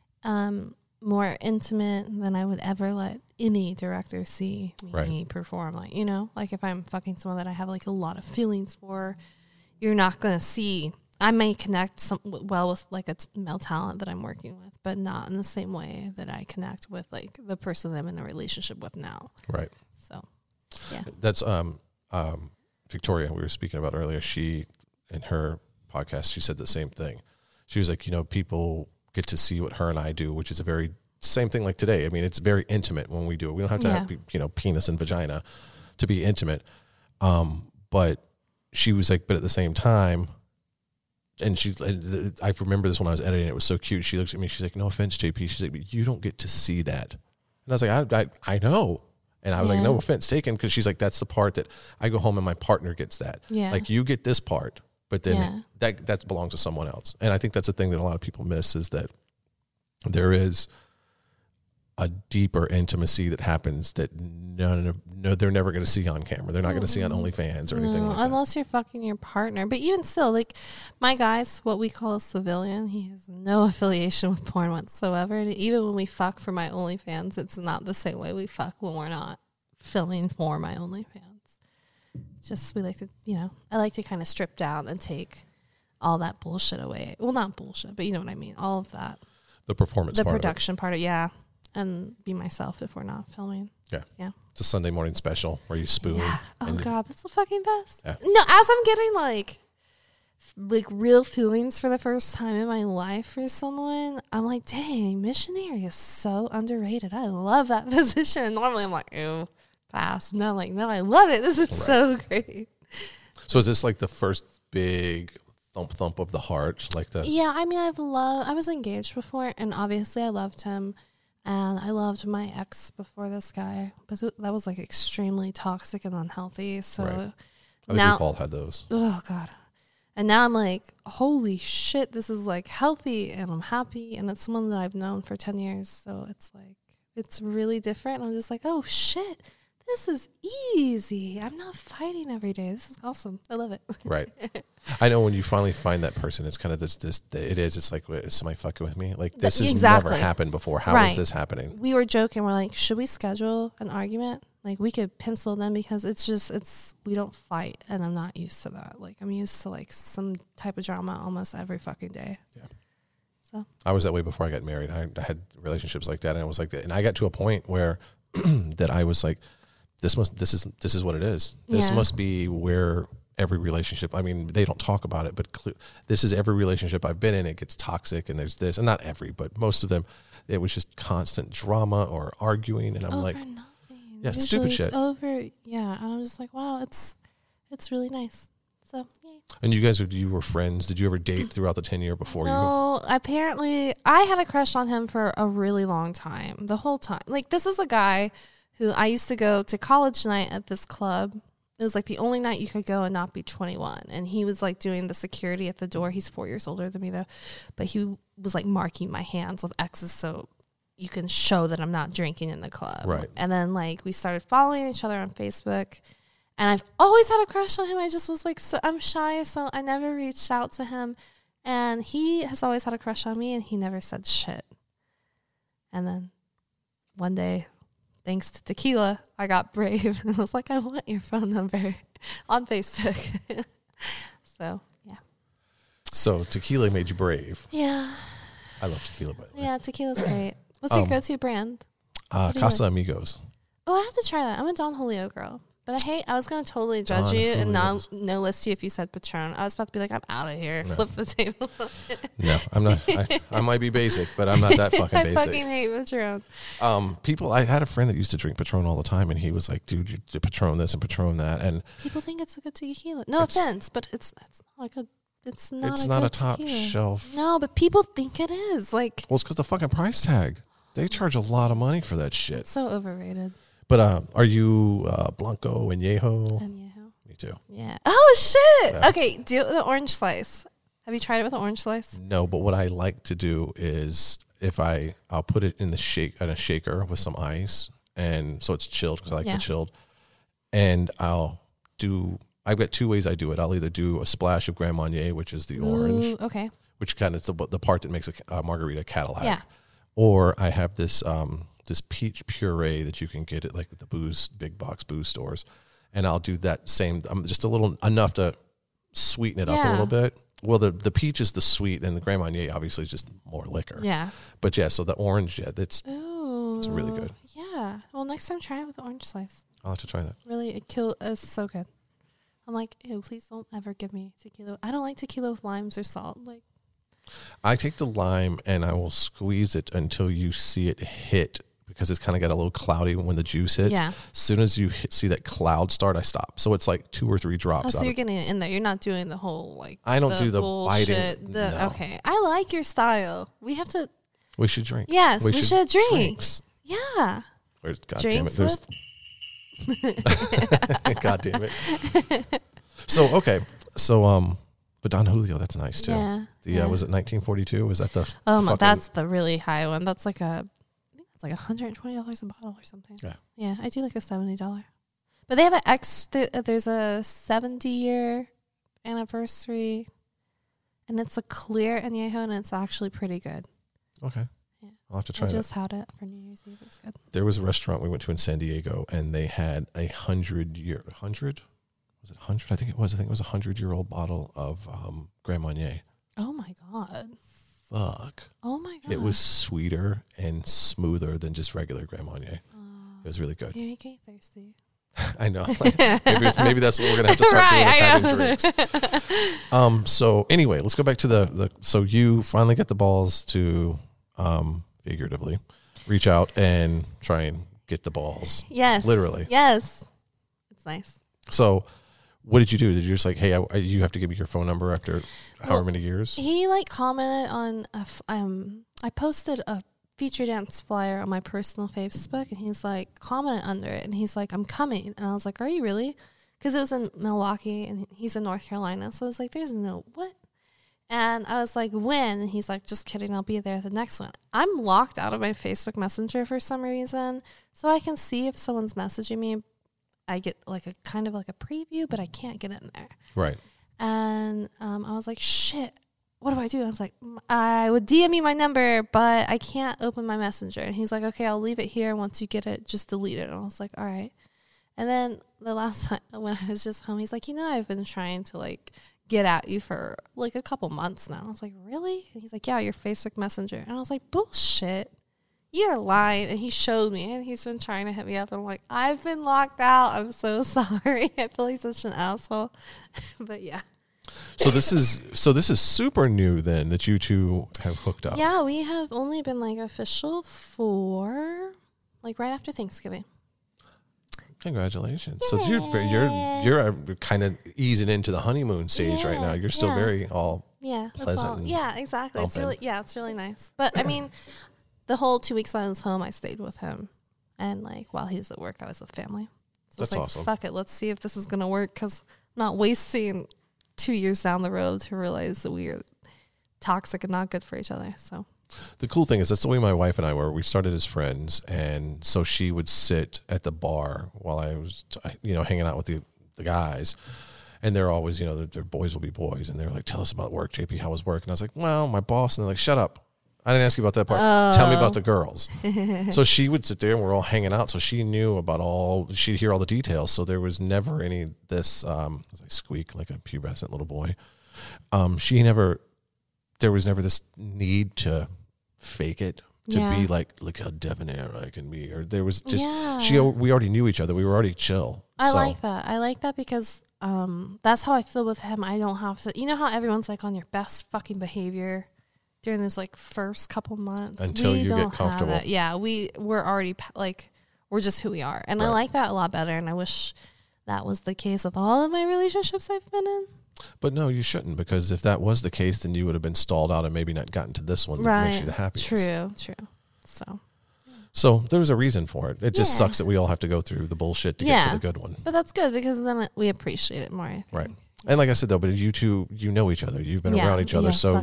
more intimate than I would ever let any director see me perform. Like, you know, like if I'm fucking someone that I have like a lot of feelings for, you're not going to see. I may connect well with like a male talent that I'm working with, but not in the same way that I connect with like the person that I'm in a relationship with now. Right. So, yeah. That's Victoria we were speaking about earlier. She, in her podcast, she said the same thing. She was like, you know, people get to see what her and I do, which is a very same thing like today. I mean, it's very intimate when we do it. We don't have to have, you know, penis and vagina to be intimate. But she was like, but at the same time, and I remember this when I was editing, it was so cute. She looks at me, she's like, no offense, JP. She's like, but you don't get to see that. And I was like, I know. And I was like, no offense taken, because she's like, that's the part that I go home and my partner gets that. Yeah. Like, you get this part, but then that belongs to someone else. And I think that's the thing that a lot of people miss, is that there is a deeper intimacy that happens that they're never going to see on camera. They're not going to see on OnlyFans or anything like that. Unless you're fucking your partner. But even still, like my guy's what we call a civilian. He has no affiliation with porn whatsoever. And even when we fuck for my OnlyFans, it's not the same way we fuck when we're not filming for my OnlyFans. Just we like to, I like to kind of strip down and take all that bullshit away. Well, not bullshit, but you know what I mean. All of that. The performance part. The production part of it, yeah. And be myself if we're not filming. Yeah. Yeah. It's a Sunday morning special where you spoon. Yeah. Oh, God. That's the fucking best. Yeah. No, as I'm getting, like real feelings for the first time in my life for someone, I'm like, dang, missionary is so underrated. I love that position. Normally I'm like, ew, pass. No, like, no, I love it. This is so great. So is this like the first big thump of the heart? Yeah, I mean, I was engaged before, and obviously I loved him. And I loved my ex before this guy, but that was like extremely toxic and unhealthy. So I think we've all had those. Oh, God. And now I'm like, holy shit, this is like healthy and I'm happy. And it's someone that I've known for 10 years. So it's like, it's really different. I'm just like, oh shit, this is easy. I'm not fighting every day. This is awesome. I love it. Right. I know when you finally find that person, it's kind of it's like, wait, is somebody fucking with me? Like this has never happened before. How is this happening? We were joking. We're like, should we schedule an argument? Like we could pencil them because we don't fight and I'm not used to that. Like I'm used to like some type of drama almost every fucking day. Yeah. So I was that way before I got married. I had relationships like that and I was like that. And I got to a point where that I was like, this is what it is. This must be where every relationship, I mean, they don't talk about it, but this is every relationship I've been in. It gets toxic and there's this, and not every, but most of them, it was just constant drama or arguing. And I'm like, nothing. Yeah, usually stupid shit. It's over. Yeah. And I'm just like, wow, it's really nice. So, yay. And you were friends. Did you ever date throughout the 10-year before? No, apparently I had a crush on him for a really long time. The whole time. Like, this is a guy who I used to go to college night at this club. It was like the only night you could go and not be 21. And he was like doing the security at the door. He's 4 years older than me though. But he was like marking my hands with X's so you can show that I'm not drinking in the club. Right. And then like we started following each other on Facebook. And I've always had a crush on him. I just was like, so I'm shy. So I never reached out to him. And he has always had a crush on me and he never said shit. And then one day, thanks to tequila, I got brave and I was like, I want your phone number on Facebook. So, yeah. So, tequila made you brave. Yeah. I love tequila, by the way. Yeah, tequila's great. What's your go-to brand? Casa Amigos. Oh, I have to try that. I'm a Don Julio girl. But I was going to totally judge you and no list you if you said Patron. I was about to be like, I'm out of here. No. Flip the table. No, I'm not. I might be basic, but I'm not that fucking basic. I fucking hate Patron. I had a friend that used to drink Patron all the time, and he was like, dude, you Patron this and Patron that. And people think it's a good tequila. No offense, but it's not a good. It's not a top shelf. No, but people think it is. Like, well, it's because the fucking price tag. They charge a lot of money for that shit. It's so overrated. But are you Blanco and Añejo? Me too. Yeah. Oh shit. Yeah. Okay, do it with the orange slice. Have you tried it with an orange slice? No, but what I like to do is I'll put it in a shaker with some ice, and so it's chilled because I like it chilled. And I've got two ways I do it. I'll either do a splash of Grand Marnier, which is the orange, okay, which kind of is the part that makes a margarita Cadillac. Yeah. Or I have this peach puree that you can get at like the big box booze stores, and I'll do that same. Just enough to sweeten it up a little bit. Well, the peach is the sweet, and the Grand Marnier obviously is just more liquor. Yeah. But yeah, so the orange, it's really good. Yeah. Well, next time try it with the orange slice. I'll have to try that. Really, it's so good. I'm like, ew, please don't ever give me tequila. I don't like tequila with limes or salt. Like, I take the lime and I will squeeze it until you see it hit, because it's kind of got a little cloudy when the juice hits. Yeah. As soon as you see that cloud start, I stop. So it's like 2 or 3 drops. Oh, so you're getting it in there. You're not doing the whole like. I don't do the biting. No. Okay, I like your style. We should drink. Yes, we should drink. Drinks. Yeah. God Drinks damn it. God damn it. So, okay. So, but Don Julio, that's nice too. Yeah. Was it 1942? Was that the? Oh my, that's the really high one. That's like a it's like $120 a bottle or something. Yeah. Yeah, I do like a $70. But they have there's a 70-year anniversary, and it's a clear añejo, and it's actually pretty good. Okay. Yeah. I'll have to try I that. just had it for New Year's Eve. It's good. There was a restaurant we went to in San Diego, and they had 100-year, 100? Was it 100? I think it was. I think it was a 100-year-old bottle of Grand Marnier. Oh my God. Fuck. Oh my God. It was sweeter and smoother than just regular Grand Marnier. It was really good. You're making me thirsty. I know. Maybe that's what we're gonna have to start doing, is having drinks. So anyway, let's go back to the. So you finally get the balls to, figuratively, reach out and try and get the balls. Yes. Literally. Yes. It's nice. So, what did you do? Did you just like, hey, you have to give me your phone number after however many years? He like commented on I posted a feature dance flyer on my personal Facebook, and he's like commented under it, and he's like, I'm coming. And I was like, are you really? Because it was in Milwaukee, and he's in North Carolina. So I was like, there's no what? And I was like, when? And he's like, just kidding, I'll be there the next one. I'm locked out of my Facebook Messenger for some reason, so I can see if someone's messaging me. I get like a kind of like a preview, but I can't get in there. Right. And I was like, shit, what do I do? I was like, I would DM you my number, but I can't open my Messenger. And he's like, okay, I'll leave it here. Once you get it, just delete it. And I was like, all right. And then the last time when I was just home, he's like, I've been trying to like get at you for like a couple months now. I was like, really? And he's like, yeah, your Facebook Messenger. And I was like, bullshit. You're lying. And he showed me, and he's been trying to hit me up. And I'm like, I've been locked out. I'm so sorry. I feel like such an asshole. But yeah. So this is super new then that you two have hooked up. Yeah, we have only been like official for like right after Thanksgiving. Congratulations. So you're kind of easing into the honeymoon stage right now. You're still very all pleasant. Yeah, exactly. It's really nice. But I mean, the whole 2 weeks I was home, I stayed with him, and like while he was at work, I was with family. So that's it's like, awesome. Fuck it, let's see if this is gonna work, because I'm not wasting 2 years down the road to realize that we are toxic and not good for each other. So the cool thing is that's the way my wife and I were. We started as friends, and so she would sit at the bar while I was, hanging out with the guys, and they're always, their boys will be boys, and they're like, "Tell us about work, JP. How was work?" And I was like, "Well, my boss," and they're like, "Shut up. I didn't ask you about that part. Tell me about the girls." So she would sit there, and we're all hanging out. So she knew about she'd hear all the details. So there was never any this, I squeak like a pubescent little boy. There was never this need to fake it, to be like, look how debonair I can be. Or there was just, we already knew each other. We were already chill. I like that. I like that because that's how I feel with him. I don't have to, how everyone's like on your best fucking behavior during those like first couple months until you get comfortable. Yeah, we're already like, we're just who we are. And I like that a lot better. And I wish that was the case with all of my relationships I've been in. But no, you shouldn't, because if that was the case, then you would have been stalled out and maybe not gotten to this one that makes you the happiest. True. So there was a reason for it. It just sucks that we all have to go through the bullshit to get to the good one. But that's good, because then we appreciate it more, I think. Right. And like I said, though, but you two, know each other. You've been around each other. So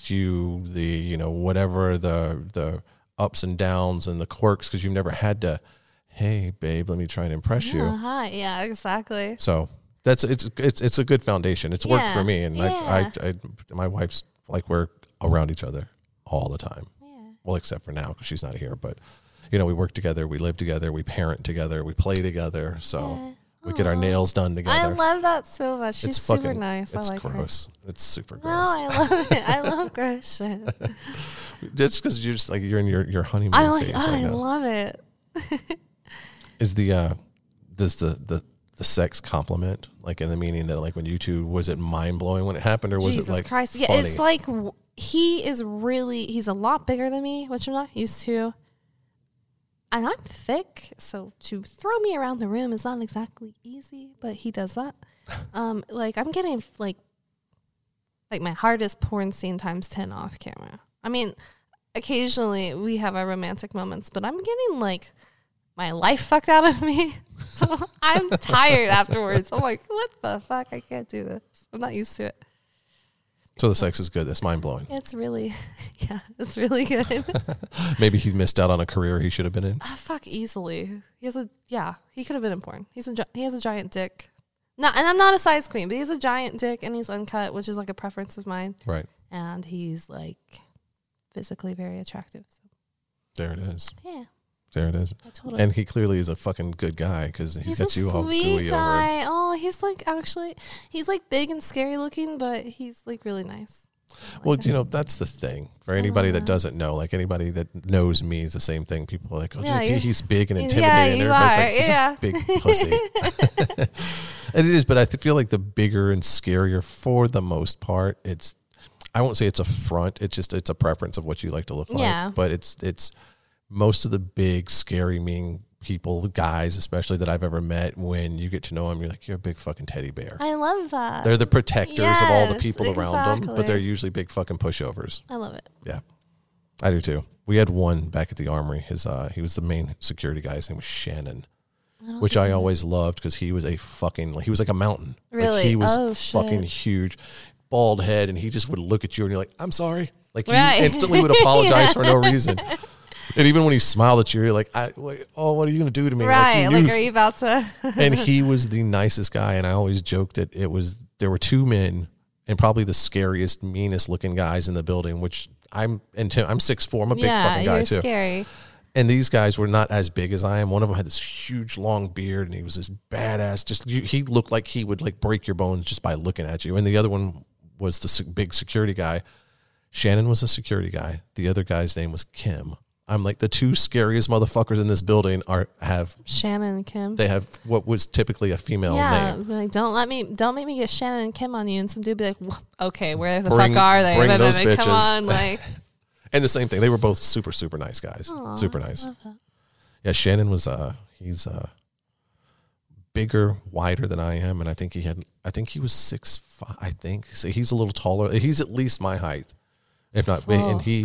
whatever the ups and downs and the quirks, because you've never had to, hey, babe, let me try and impress you. Hi. Yeah, exactly. So it's a good foundation. It's worked for me. And my wife's like, we're around each other all the time. Yeah. Well, except for now, because she's not here. But, we work together. We live together. We parent together. We play together. So... We get our nails done together. I love that so much. She's super nice. It's I like gross. Her. It's super gross. No, I love it. I love gross shit. That's because you're just like you're in your honeymoon phase right now. I love it. Is does the sex compliment, like in the meaning that like when you two, was it mind blowing when it happened, or was Jesus it like Christ? funny? Yeah, it's like he's a lot bigger than me, which I'm not used to. And I'm thick, so to throw me around the room is not exactly easy, but he does that. Like I'm getting like my hardest porn scene times 10 off camera. I mean, occasionally we have our romantic moments, but I'm getting like my life fucked out of me. So I'm tired afterwards. I'm like, what the fuck? I can't do this. I'm not used to it. So the sex is good. That's mind blowing. It's really, yeah, it's really good. Maybe he missed out on a career he should have been in. Fuck, easily. He could have been in porn. He has a giant dick. And I'm not a size queen, but he has a giant dick and he's uncut, which is like a preference of mine. Right. And he's like physically very attractive. So. There it is. Yeah. There it is. And he clearly is a fucking good guy because he's got you all gooey guy. over. Oh, he's like he's like big and scary looking, but he's like really nice. Well, that's the thing. For anybody that doesn't know, like anybody that knows me is the same thing. People are like, oh, JP, he's big and intimidating. Yeah, Everybody's like, he's a big pussy. And it is, but I feel like the bigger and scarier for the most part, I won't say it's a front. It's a preference of what you like to look like. Yeah. But it's most of the big, scary, mean people, the guys especially that I've ever met, when you get to know them, you're like, you're a big fucking teddy bear. I love that. They're the protectors of all the people around them, but they're usually big fucking pushovers. I love it. Yeah, I do too. We had one back at the Armory. He was the main security guy. His name was Shannon, which I always loved because he was he was like a mountain. Really? Like he was fucking huge, bald head, and he just would look at you and you're like, I'm sorry. Like you instantly would apologize for no reason. And even when he smiled at you, you're like, what are you going to do to me? Right. Like are you about to? And he was the nicest guy. And I always joked that there were two men and probably the scariest, meanest looking guys in the building, which I'm 6'4". I'm a big fucking guy too. Scary. And these guys were not as big as I am. One of them had this huge long beard and he was this badass. He looked like he would like break your bones just by looking at you. And the other one was the big security guy. Shannon was a security guy. The other guy's name was Kim. I'm like, the two scariest motherfuckers in this building have Shannon and Kim. They have what was typically a female name. Like don't make me get Shannon and Kim on you, and some dude be like, okay, where the fuck are they? Bring and those then bitches. Come on, like. And the same thing. They were both super, super nice guys. Aww, super nice. Love that. Yeah, Shannon was he's bigger, wider than I am, and I think he was 6'5". I think so. He's a little taller. He's at least my height, if not. Whoa. And he.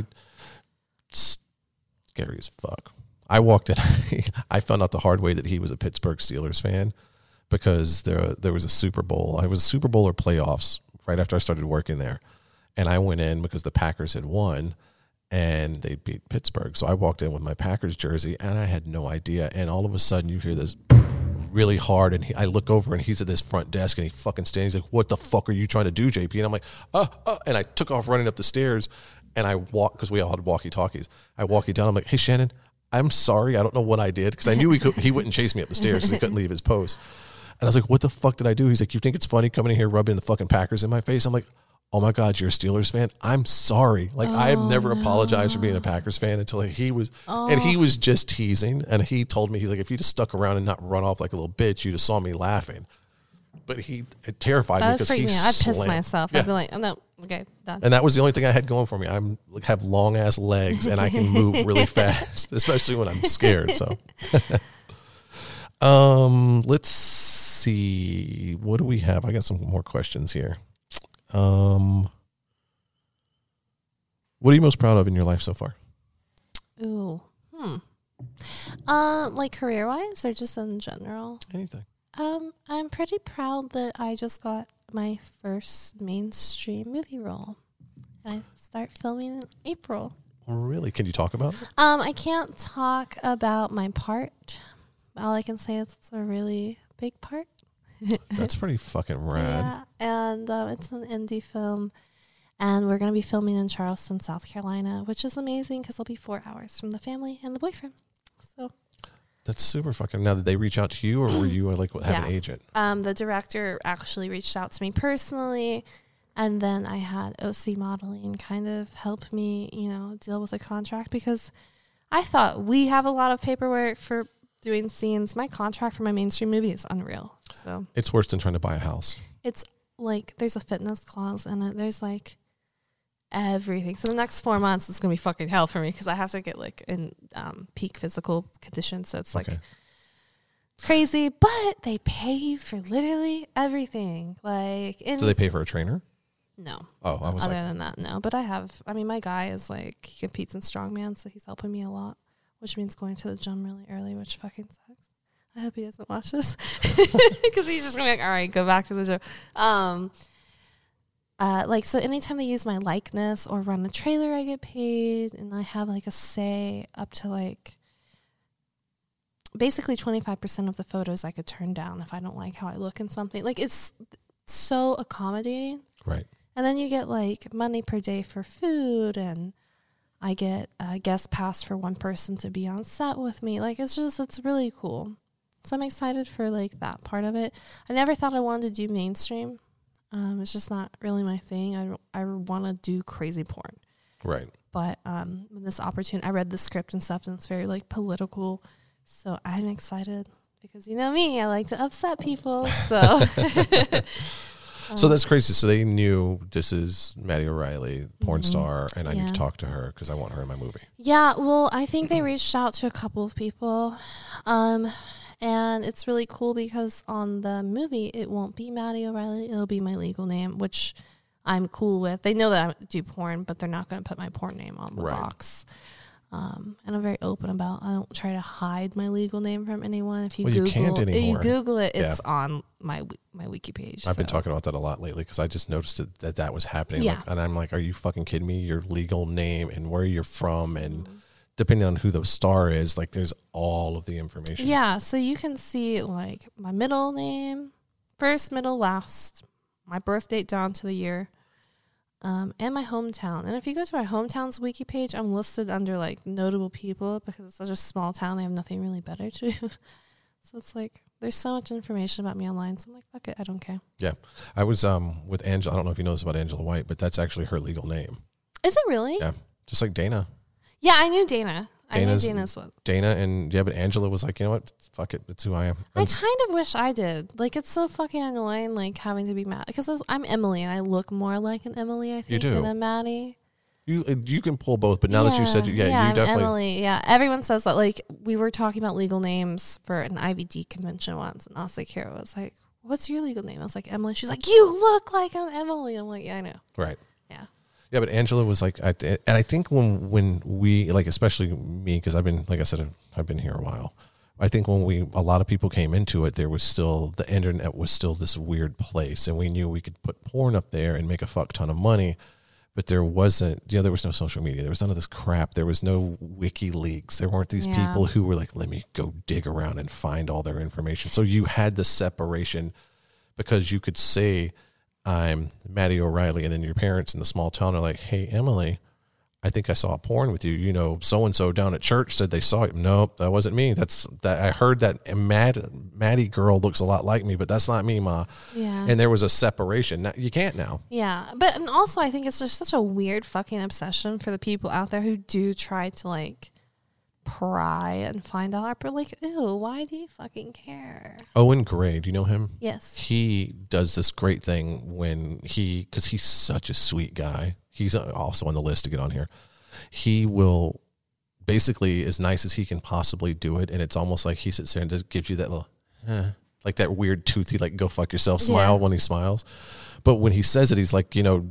Scary as fuck. I walked in. I found out the hard way that he was a Pittsburgh Steelers fan because there was a Super Bowl. I was a Super Bowl or playoffs right after I started working there, and I went in because the Packers had won and they beat Pittsburgh. So I walked in with my Packers jersey and I had no idea. And all of a sudden you hear this really hard, and I look over and he's at this front desk and he fucking stands. He's like, "What the fuck are you trying to do, JP?" And I'm like, and I took off running up the stairs. And I walk, because we all had walkie-talkies. I walk you down. I'm like, "Hey, Shannon, I'm sorry. I don't know what I did." Because I knew he wouldn't chase me up the stairs because he couldn't leave his post. And I was like, "What the fuck did I do?" He's like, "You think it's funny coming in here rubbing the fucking Packers in my face?" I'm like, "Oh my God, you're a Steelers fan? I'm sorry." Like, I have never apologized for being a Packers fan until he was, and he was just teasing. And he told me, he's like, "If you just stuck around and not run off like a little bitch, you'd have saw me laughing." But it terrified me because he I'd piss myself. Yeah. I'd be like, "Oh no, okay, done." And that was the only thing I had going for me. Have long ass legs and I can move really fast, especially when I'm scared. So, let's see. What do we have? I got some more questions here. What are you most proud of in your life so far? Ooh, like career wise or just in general? Anything. I'm pretty proud that I just got my first mainstream movie role. I start filming in April. Really? Can you talk about it? I can't talk about my part. All I can say is it's a really big part. That's pretty fucking rad. Yeah, and it's an indie film, and we're going to be filming in Charleston, South Carolina, which is amazing because I'll be 4 hours from the family and the boyfriend. So that's super fucking. Now, did they reach out to you, or were you like have an agent? The director actually reached out to me personally, and then I had OC Modeling kind of help me, deal with a contract because I thought we have a lot of paperwork for doing scenes. My contract for my mainstream movie is unreal. So it's worse than trying to buy a house. It's like there's a fitness clause in it. There's like everything. So the next 4 months is gonna be fucking hell for me because I have to get like in peak physical condition. So it's like crazy, but they pay you for literally everything. Like, do they pay for a trainer? No. Oh, I was other than that, no. But my guy is like he competes in strongman, so he's helping me a lot, which means going to the gym really early, which fucking sucks. I hope he doesn't watch this because he's just gonna be like, all right, go back to the gym. like, so anytime they use my likeness or run a trailer, I get paid, and I have like a say up to like basically 25% of the photos I could turn down if I don't like how I look in something. Like, it's so accommodating. Right. And then you get like money per day for food, and I get a guest pass for one person to be on set with me. Like, it's really cool. So I'm excited for like that part of it. I never thought I wanted to do mainstream. It's just not really my thing. I want to do crazy porn. Right. But when this opportunity, I read the script and stuff, and it's very like political. So I'm excited because, you know me, I like to upset people. So so that's crazy. So they knew this is Maddie O'Reilly, porn star, and I need to talk to her because I want her in my movie. Yeah, well, I think they reached out to a couple of people. And it's really cool because on the movie, it won't be Maddie O'Reilly. It'll be my legal name, which I'm cool with. They know that I do porn, but they're not going to put my porn name on the box. And I'm very open about, I don't try to hide my legal name from anyone. If you Google, you can't anymore. If you Google it, it's on my wiki page. I've been talking about that a lot lately because I just noticed that was happening. Yeah. Like, and I'm like, are you fucking kidding me? Your legal name and where you're from and depending on who the star is, like there's all of the information. Yeah, so you can see like my middle name, first, middle, last, my birth date down to the year, and my hometown. And if you go to my hometown's wiki page, I'm listed under like notable people because it's such a small town. They have nothing really better to do. So it's like there's so much information about me online. So I'm like, fuck it, I don't care. Yeah, I was with Angela. I don't know if you know this about Angela White, but that's actually her legal name. Is it really? Yeah, just like Dana. Yeah, I knew Dana. Dana's what? Dana, and yeah, but Angela was like, you know what? Fuck it. That's who I am. I kind of wish I did. Like, it's so fucking annoying, like, having to be mad. Because I'm Emily, and I look more like an Emily, I think, than a Maddie. You can pull both, but now that you said, you I'm definitely. Emily, yeah. Everyone says that. Like, we were talking about legal names for an IVD convention once, and Asakira was like, what's your legal name? I was like, Emily. She's like, you look like an Emily. I'm like, yeah, I know. Right. Yeah. Yeah, but Angela was like, and I think when we, like, especially me, because I've been, like I said, I've been here a while. I think when a lot of people came into it, there was still, the internet was still this weird place, and we knew we could put porn up there and make a fuck ton of money, but there wasn't, there was no social media. There was none of this crap. There was no WikiLeaks. There weren't these people who were like, let me go dig around and find all their information. So you had the separation because you could say, I'm Maddie O'Reilly, and then your parents in the small town are like, hey, Emily, I think I saw a porn with you. You know, so-and-so down at church said they saw it. Nope, that wasn't me. I heard that Maddie girl looks a lot like me, but that's not me, Ma. Yeah. And there was a separation. Now, you can't now. Yeah. But, and also I think it's just such a weird fucking obsession for the people out there who do try to, like, pry and find out, but like, ew, why do you fucking care? Owen Gray, do you know him? Yes. He does this great thing because he's such a sweet guy. He's also on the list to get on here. He will basically, as nice as he can possibly do it, and it's almost like he sits there and just gives you that little, like that weird toothy, like go fuck yourself smile when he smiles. But when he says it, he's like,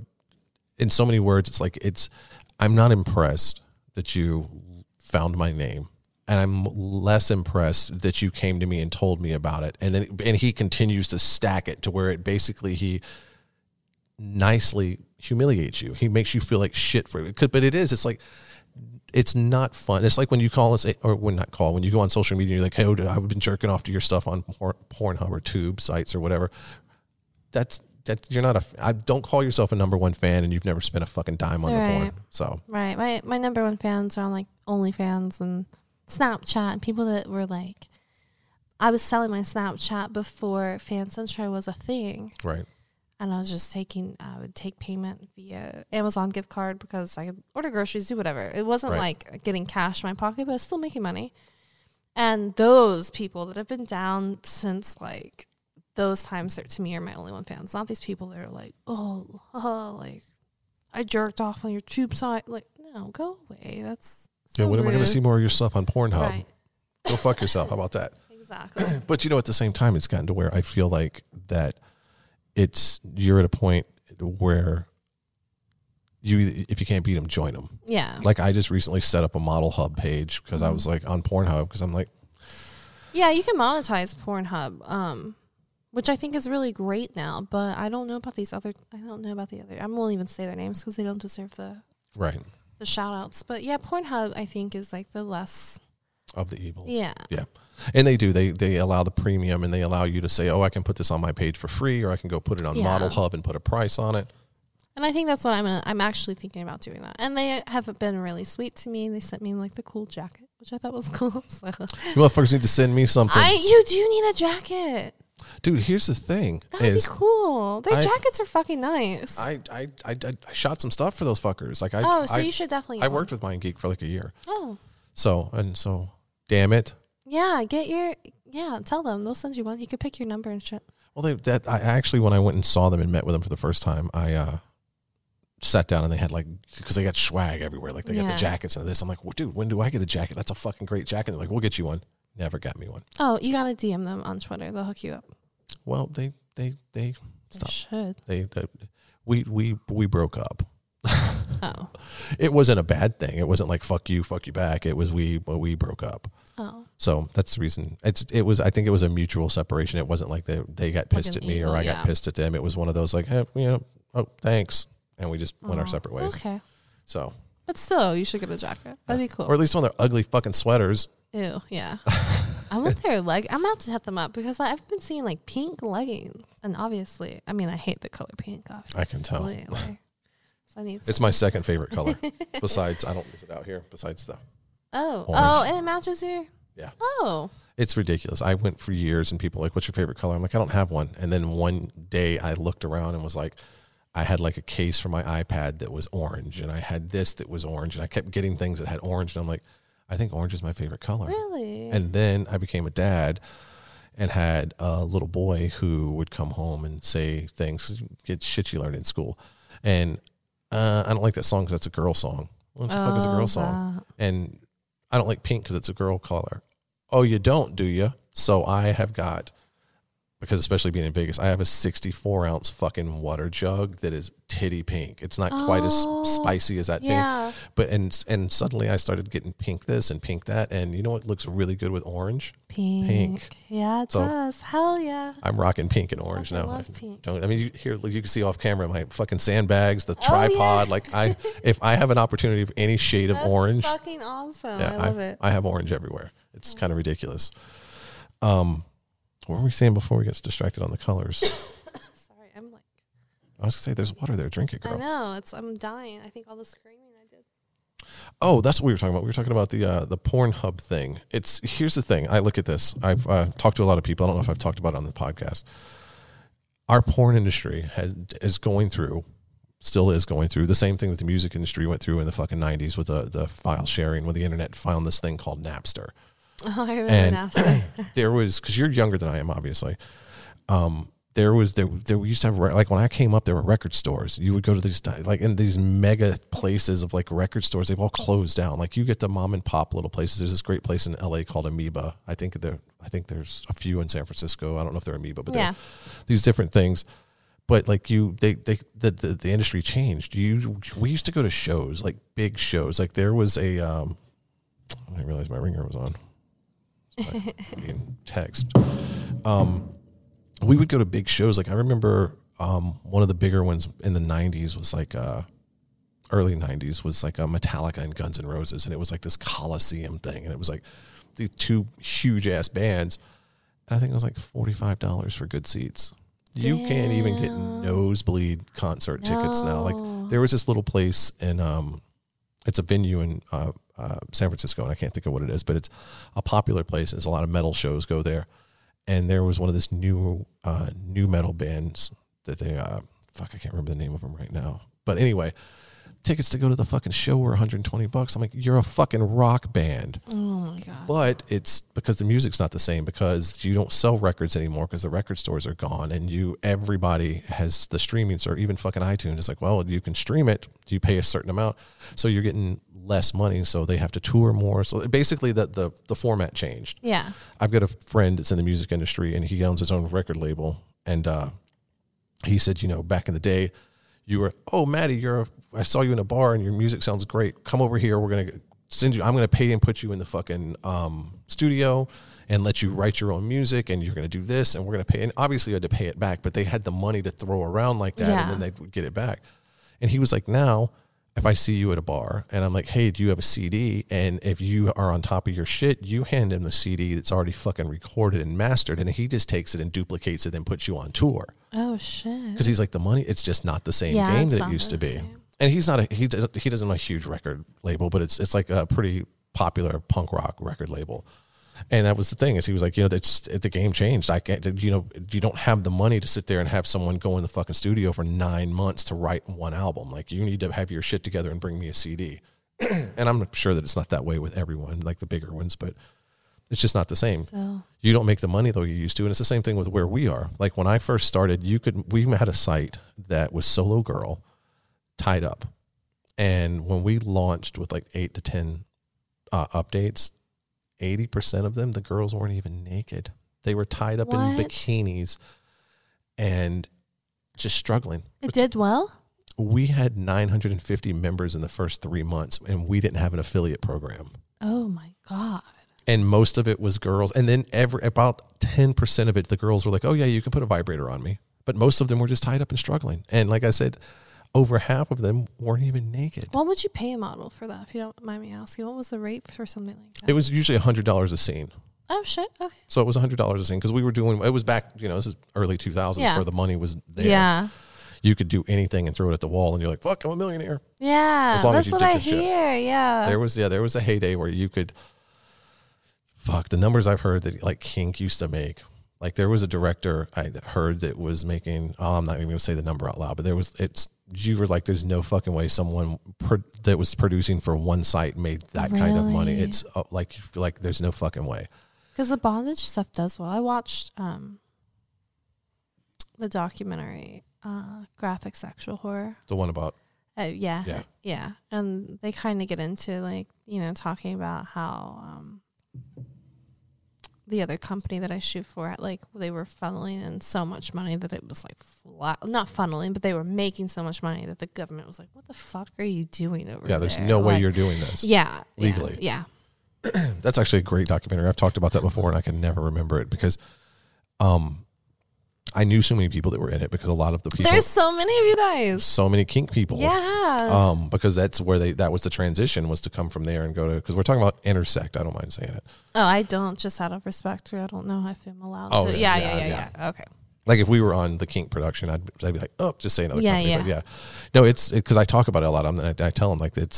in so many words, it's like, I'm not impressed that you found my name, and I'm less impressed that you came to me and told me about it. And then he continues to stack it to where it basically he nicely humiliates you. He makes you feel like shit for it. But it's like, it's not fun. It's like when you call us, when you go on social media and you're like, hey, I've been jerking off to your stuff on Pornhub or Tube sites or whatever. That you're not don't call yourself a number one fan and you've never spent a fucking dime on the porn. So right, my number one fans are on like OnlyFans and Snapchat, and people that were like, I was selling my Snapchat before FanCentral was a thing, right? And I would take payment via Amazon gift card because I could order groceries, do whatever. It wasn't like getting cash in my pocket, but I was still making money. And those people that have been down since like those times, to me, are my only one fans. Not these people that are like, like I jerked off on your tube site. Like, no, go away. That's so when am I going to see more of your stuff on Pornhub? Right. Go fuck yourself. How about that? Exactly. But at the same time, it's gotten to where I feel like that you're at a point where if you can't beat them, join them. Yeah. Like I just recently set up a model hub page because I was like on Pornhub because I'm like, yeah, you can monetize Pornhub. which I think is really great now. But I don't know about these other. I don't know about the other. I won't even say their names because they don't deserve the shout outs. But yeah, Pornhub I think is like the less of the evils. Yeah. Yeah. And they do. They allow the premium, and they allow you to say, oh, I can put this on my page for free, or I can go put it on Model Hub and put a price on it. And I think that's what I'm actually thinking about doing that. And they have been really sweet to me. They sent me like the cool jacket, which I thought was cool. So. You motherfuckers need to send me something. You do need a jacket. Dude, here's the thing. That'd be cool. Their jackets are fucking nice. I shot some stuff for those fuckers. Like you should definitely. I worked with Mind Geek for like a year. Oh. So, damn it. Yeah, tell them. They'll send you one. You could pick your number and shit. Well, I actually, when I went and saw them and met with them for the first time, I sat down and they had like, because they got swag everywhere. Like they got the jackets and this. I'm like, well, dude, when do I get a jacket? That's a fucking great jacket. They're like, we'll get you one. Never got me one. Oh, you got to DM them on Twitter. They'll hook you up. Well, they stopped. Should. We broke up. Oh. It wasn't a bad thing. It wasn't like fuck you back. It was we broke up. Oh. So that's the reason. I think it was a mutual separation. It wasn't like they got pissed at me or I got pissed at them. It was one of those like, hey, oh, thanks. And we just went our separate ways. Okay. So. But still, you should get a jacket. That'd be cool. Or at least one of their ugly fucking sweaters. Ew, yeah. I want their I'm about to hit them up because I've been seeing like pink leggings. And obviously, I mean, I hate the color pink. Obviously. I can tell. Like, so I need it's my second favorite color. Besides, I don't miss it out here. Besides the orange. And it matches you? Yeah. Oh. It's ridiculous. I went for years and people were like, what's your favorite color? I'm like, I don't have one. And then one day I looked around and was like, I had like a case for my iPad that was orange, and I had this that was orange, and I kept getting things that had orange, and I'm like, I think orange is my favorite color. Really? And then I became a dad and had a little boy who would come home and say things, get shit you learned in school. And I don't like that song because that's a girl song. What the fuck is a girl song? And I don't like pink because it's a girl color. Oh, you don't, do you? So I have got, because especially being in Vegas, I have a 64-ounce fucking water jug that is titty pink. It's not quite as spicy as that thing. But and suddenly I started getting pink this and pink that. And you know what looks really good with orange? Pink. Yeah, it does. Hell yeah. I'm rocking pink and orange now. Love pink. You can see off camera my fucking sandbags, the tripod. Like if I have an opportunity of any shade of orange. That's fucking awesome. I love it. I have orange everywhere. It's kind of ridiculous. What were we saying before we get distracted on the colors? Sorry, I was gonna say there's water there. Drink it, girl. I know. I'm dying. I think all the screaming I did. Oh, that's what we were talking about. We were talking about the Pornhub thing. Here's the thing. I look at this. I've talked to a lot of people. I don't know if I've talked about it on the podcast. Our porn industry still is going through the same thing that the music industry went through in the fucking 90s with the file sharing when the internet found this thing called Napster. Oh, I remember Napster. There was, because you're younger than I am, obviously. There we used to have, like when I came up, there were record stores. You would go to these, like in these mega places of like record stores. They've all closed down. Like you get the mom and pop little places. There's this great place in LA called Amoeba. I think there's a few in San Francisco. I don't know if they're Amoeba, but they're these different things. But like the industry changed. We used to go to shows, like big shows. Like there was I didn't realize my ringer was on. Text. We would go to big shows. Like I remember one of the bigger ones in the 90s was like early 90s was like a Metallica and Guns N' Roses, and it was like this Coliseum thing, and it was like these two huge ass bands. And I think it was like $45 for good seats. You can't even get nosebleed concert tickets now. Like there was this little place in it's a venue in San Francisco, and I can't think of what it is, but it's a popular place. There's a lot of metal shows go there, and there was one of this new metal bands that they I can't remember the name of them right now. But anyway, tickets to go to the fucking show were $120. I'm like, you're a fucking rock band. Oh my god! But it's because the music's not the same, because you don't sell records anymore because the record stores are gone, and everybody has the streaming service. Even fucking iTunes is like, well, you can stream it. You pay a certain amount, so you're getting less money, so they have to tour more. So basically the format changed. Yeah. I've got a friend that's in the music industry, and he owns his own record label, and he said, back in the day, you were, oh, Maddie, I saw you in a bar and your music sounds great. Come over here. We're going to I'm going to pay and put you in the fucking studio and let you write your own music, and you're going to do this, and we're going to pay. And obviously, you had to pay it back, but they had the money to throw around like that, and then they'd get it back. And he was like, now, if I see you at a bar, and I'm like, hey, do you have a CD? And if you are on top of your shit, you hand him the CD that's already fucking recorded and mastered, and he just takes it and duplicates it and puts you on tour. Oh, shit. Because he's like, the money, it's just not the same game that it used to be. Same. And he's not he doesn't have a huge record label, but it's like a pretty popular punk rock record label. And that was the thing, is he was like, the game changed. I can't, you don't have the money to sit there and have someone go in the fucking studio for 9 months to write one album. Like, you need to have your shit together and bring me a CD. And I'm sure that it's not that way with everyone, like the bigger ones, but it's just not the same. So. You don't make the money though you used to. And it's the same thing with where we are. Like when I first started, we had a site that was Solo Girl tied up. And when we launched with like 8 to 10 updates, 80% of them, the girls weren't even naked. They were tied up in bikinis and just struggling. It did well? We had 950 members in the first 3 months, and we didn't have an affiliate program. Oh, my God. And most of it was girls. And then about 10% of it, the girls were like, oh, yeah, you can put a vibrator on me. But most of them were just tied up and struggling. And like I said, over half of them weren't even naked. What would you pay a model for that, if you don't mind me asking? What was the rate for something like that? It was usually $100 a scene. Oh, shit. Okay. So it was $100 a scene, because we were doing, it was back, this is early 2000s where the money was there. Yeah. You could do anything and throw it at the wall, and you're like, fuck, I'm a millionaire. Yeah. As long as you did your shit. Yeah. There was a heyday where you could, the numbers I've heard that like Kink used to make. Like there was a director I heard that was making, I'm not even going to say the number out loud, but you were like, there's no fucking way someone that was producing for one site made that kind of money. It's like there's no fucking way. Because the bondage stuff does well. I watched the documentary, Graphic Sexual Horror. The one about? Yeah. And they kind of get into like, talking about how the other company that I shoot for, like they were funneling in so much money that it was like not funneling, but they were making so much money that the government was like, what the fuck are you doing over there? Yeah, there's no way you're doing this. Yeah. Legally. Yeah. That's actually a great documentary. I've talked about that before and I can never remember it because I knew so many people that were in it, because a lot of the people. There's so many of you guys. So many kink people. Yeah. Because that's where that was the transition, was to come from there and go to, because we're talking about intersect. I don't mind saying it. Oh, I don't, just out of respect. I don't know if I'm allowed to. Yeah. Okay. Like if we were on the kink production, I'd be like, oh, just say another company. Yeah. But yeah. No, it's because I talk about it a lot. I tell them like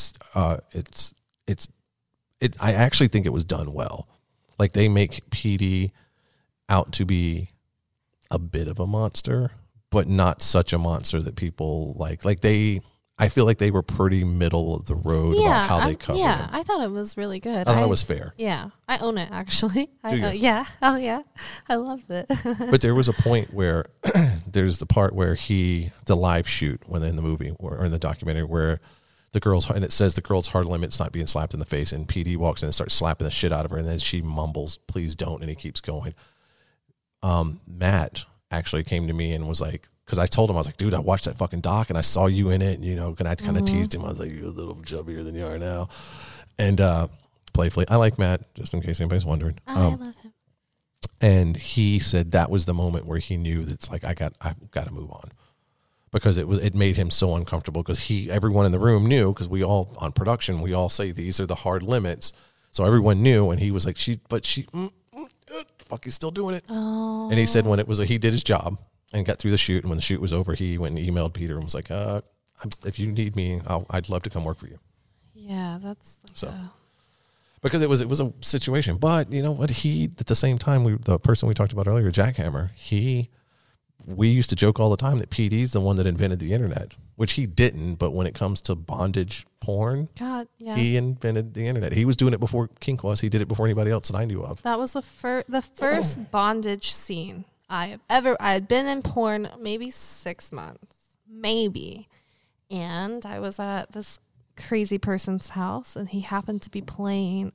I actually think it was done well. Like they make PD out to be a bit of a monster, but not such a monster that people like I feel like they were pretty middle of the road about how they covered it. I thought it was really good. I thought it was fair. Yeah. I own it, actually. Do you? Yeah. Oh, yeah. I loved it. But there was a point where there's the part where the live shoot when in the movie or in the documentary where the girl's, and it says the girl's hard limit's not being slapped in the face, and PD walks in and starts slapping the shit out of her, and then she mumbles, please don't, and he keeps going. Matt actually came to me and was like, because I told him, I was like, dude, I watched that fucking doc and I saw you in it, and I kind of teased him. I was like, you're a little chubbier than you are now. And playfully, I like Matt, just in case anybody's wondering. I love him. And he said that was the moment where he knew that it's like, I've got to move on, because it made him so uncomfortable, because everyone in the room knew, because we all on production, we all say these are the hard limits. So everyone knew, and he was like, fuck, he's still doing it. Oh. And he said when he did his job and got through the shoot, and when the shoot was over, he went and emailed Peter and was like, if you need me, I'd love to come work for you. Yeah, that's because it was a situation. But you know what, at the same time, the person we talked about earlier, Jackhammer, we used to joke all the time that PD's the one that invented the internet, which he didn't. But when it comes to bondage porn, God, yeah, he invented the internet. He was doing it before kink was. He did it before anybody else that I knew of. That was the first bondage scene I had been in porn maybe 6 months, maybe. And I was at this crazy person's house, and he happened to be playing,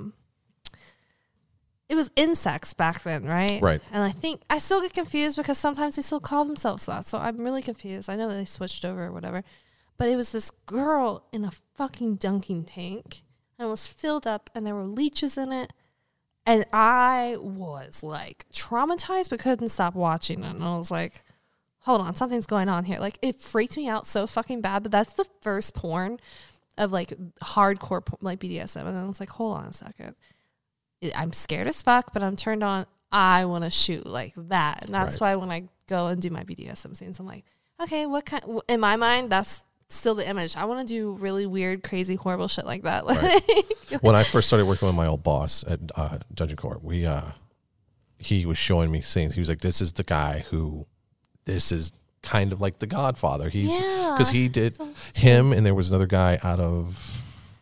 it was Insects back then, right? Right. And I think I still get confused because sometimes they still call themselves that. So I'm really confused. I know that they switched over or whatever. But it was this girl in a fucking dunking tank and it was filled up, and there were leeches in it. And I was like traumatized, but couldn't stop watching it. And I was like, hold on, something's going on here. Like, it freaked me out so fucking bad. But that's the first porn of like hardcore, like BDSM. And then I was like, hold on a second. I'm scared as fuck, but I'm turned on. I want to shoot like that. And that's why when I go and do my BDSM scenes, I'm like, okay, what kind, in my mind, that's still the image. I want to do really weird, crazy, horrible shit like that. Right. When I first started working with my old boss at Dungeon Court, he was showing me scenes. He was like, "This is the guy who, this is kind of like the Godfather." Because he did him, and there was another guy out of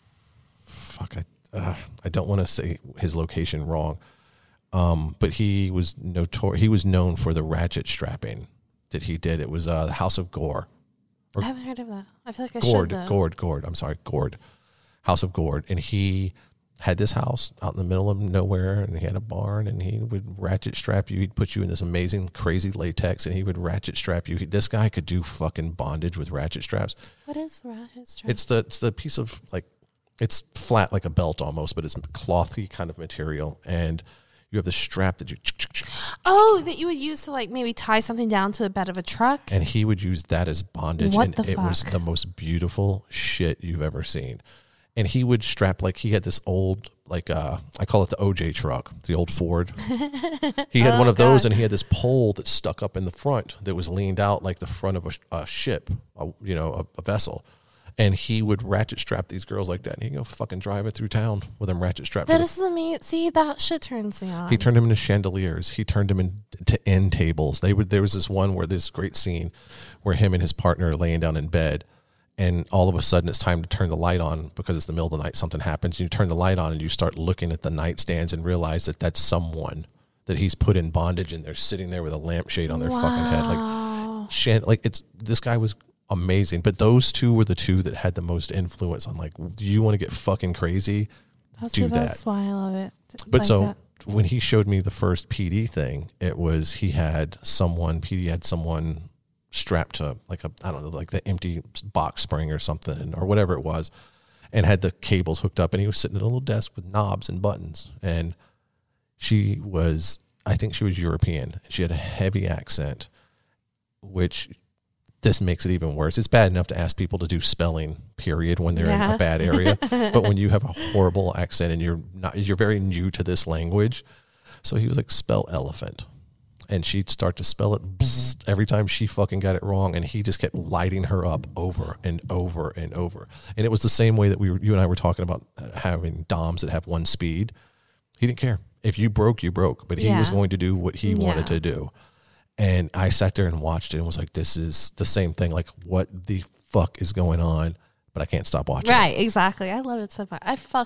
I don't want to say his location wrong, but he was He was known for the ratchet strapping that he did. It was the House of Gore. I haven't heard of that. I feel like I should though. Gord. I'm sorry, Gord. House of Gord. And he had this house out in the middle of nowhere, and he had a barn, and he would ratchet strap you. He'd put you in this amazing, crazy latex, and he would ratchet strap you. This guy could do fucking bondage with ratchet straps. What is ratchet strap? It's the piece of, like, it's flat like a belt almost, but it's clothy kind of material, and you have the strap that you... that you would use to, like, maybe tie something down to the bed of a truck? And he would use that as bondage. What and the it fuck? was the most beautiful shit you've ever seen. And he would strap, like, he had this old, like, I call it the OJ truck, the old Ford. He had one of those, and he had this pole that stuck up in the front that was leaned out like the front of a ship, a vessel. And he would ratchet strap these girls like that, and he'd go fucking drive it through town with them ratchet strapped. That is amazing. See, that shit turns me on. He turned them into chandeliers. He turned them into end tables. There was this one where this great scene where him and his partner are laying down in bed, and all of a sudden it's time to turn the light on because it's the middle of the night. Something happens. And you turn the light on, and you start looking at the nightstands and realize that that's someone that he's put in bondage, and they're sitting there with a lampshade on their fucking head. This guy was amazing. But those two were the two that had the most influence on, like, do you want to get fucking crazy? That's why I love it. But like when he showed me the first PD thing, it was PD had someone strapped to like the empty box spring or something or whatever it was, and had the cables hooked up, and he was sitting at a little desk with knobs and buttons. And I think she was European. She had a heavy accent, which this makes it even worse. It's bad enough to ask people to do spelling, period, when they're in a bad area. But when you have a horrible accent and you're very new to this language. So he was like, spell elephant. And she'd start to spell it every time she fucking got it wrong. And he just kept lighting her up over and over and over. And it was the same way that you and I were talking about having DOMs that have one speed. He didn't care. If you broke, you broke. But he was going to do what he wanted to do. And I sat there and watched it and was like, this is the same thing. Like, what the fuck is going on? But I can't stop watching. Right, exactly. I love it so much.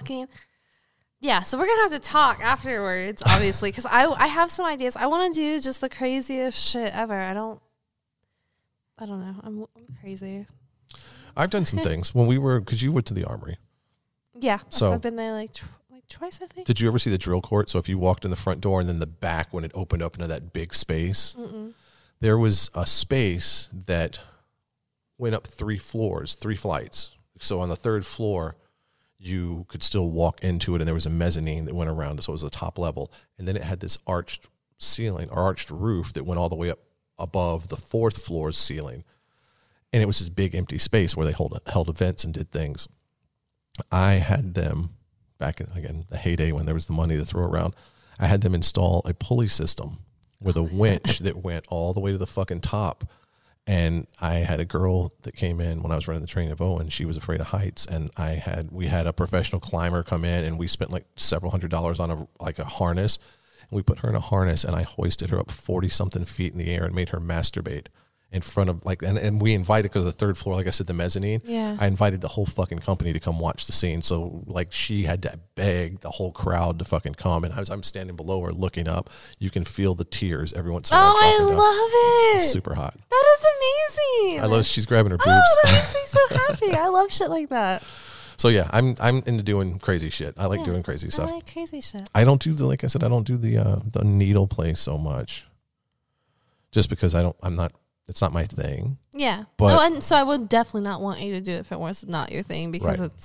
So we're going to have to talk afterwards, obviously, because I have some ideas. I want to do just the craziest shit ever. I don't know. I'm crazy. I've done some things because you went to the Armory. Yeah. So I've been there like twice, I think. Did you ever see the drill court? So if you walked in the front door and then the back, when it opened up into that big space, there was a space that went up 3 flights. So on the 3rd floor, you could still walk into it, and there was a mezzanine that went around it, so it was the top level. And then it had this arched ceiling or arched roof that went all the way up above the 4th floor's ceiling. And it was this big empty space where they held events and did things. I had them, back in, again, the heyday when there was the money to throw around, I had them install a pulley system with a winch that went all the way to the fucking top. And I had a girl that came in when I was running the training of Owen. She was afraid of heights, and we had a professional climber come in, and we spent like several $100s on a harness. And we put her in a harness, and I hoisted her up 40-something feet in the air and made her masturbate in front of and we invited, because the 3rd floor, like I said, the mezzanine. Yeah. I invited the whole fucking company to come watch the scene. So like she had to beg the whole crowd to fucking come. And I'm standing below her looking up. You can feel the tears every once in a while. Oh, I love it. It's super hot. That is amazing. I love she's grabbing her boobs. Oh, that makes me so happy. I love shit like that. So yeah, I'm into doing crazy shit. I like doing crazy stuff. I like crazy shit. I don't do like I said, I don't do the needle play so much. Just because it's not my thing. Yeah. But and so I would definitely not want you to do it if it was not your thing, because it's...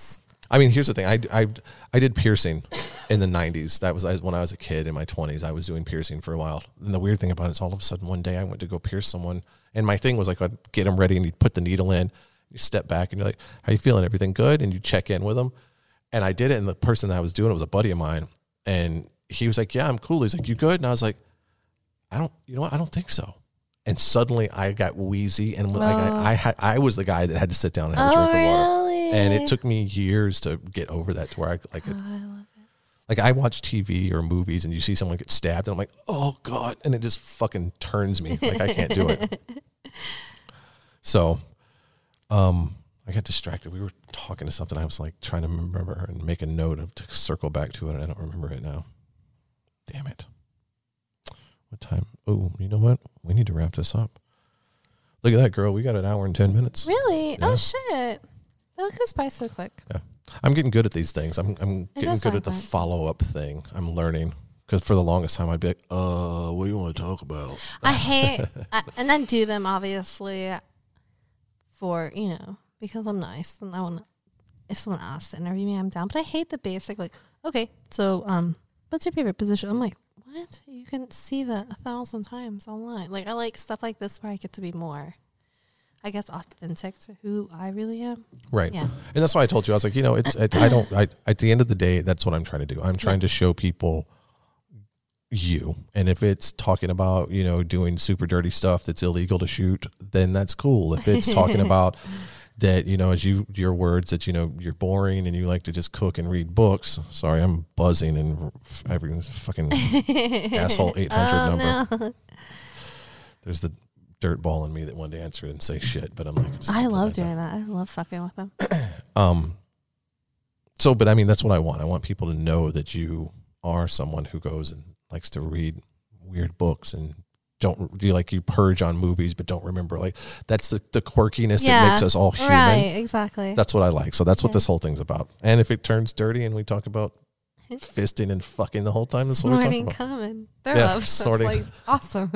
I mean, here's the thing. I did piercing in the 90s. That was when I was a kid in my 20s. I was doing piercing for a while. And the weird thing about it is all of a sudden one day I went to go pierce someone. And my thing was like, I'd get them ready and you'd put the needle in. You step back and you're like, how you feeling? Everything good? And you check in with them. And I did it. And the person that I was doing it was a buddy of mine. And he was like, yeah, I'm cool. He's like, you good? And I was like, you know what? I don't think so. And suddenly I got wheezy, and I was the guy that had to sit down and have a drink of water. And it took me years to get over that, to where I love it. Like I watch TV or movies, and you see someone get stabbed, and I'm like, oh God, and it just fucking turns me. Like I can't do it. So, I got distracted. We were talking to something. I was like trying to remember and make a note to circle back to it, and I don't remember it now. Damn it. What time? Oh, you know what? We need to wrap this up. Look at that, girl. We got an hour and 10 minutes. Really? Yeah. Oh, shit. That goes by so quick. Yeah. I'm getting good at these things. I'm getting good at the follow-up thing. I'm learning. Because for the longest time, I'd be like, what do you want to talk about? I hate, and I do them, obviously, for, because I'm nice. And I want, if someone asks to interview me, I'm down. But I hate the basic, like, okay, so what's your favorite position? I'm like, what? You can see that 1,000 times online. Like, I like stuff like this where I get to be more, I guess, authentic to who I really am. Right. Yeah. And that's why I told you, I was like, at the end of the day, that's what I'm trying to do. I'm trying to show people you. And if it's talking about, doing super dirty stuff that's illegal to shoot, then that's cool. If it's talking about that, as your words that, you're boring and you like to just cook and read books. Sorry, I'm buzzing and everything's fucking asshole 800 number. No. There's the dirt ball in me that wanted to answer it and say shit, but I'm like, I love doing that. I love fucking with them. But I mean, that's what I want. I want people to know that you are someone who goes and likes to read weird books and you purge on movies, but don't remember. Like that's the quirkiness that makes us all human. Right, exactly. That's what I like. So that's what this whole thing's about. And if it turns dirty and we talk about fisting and fucking the whole time, that's what we're talking about. Common. That's like awesome.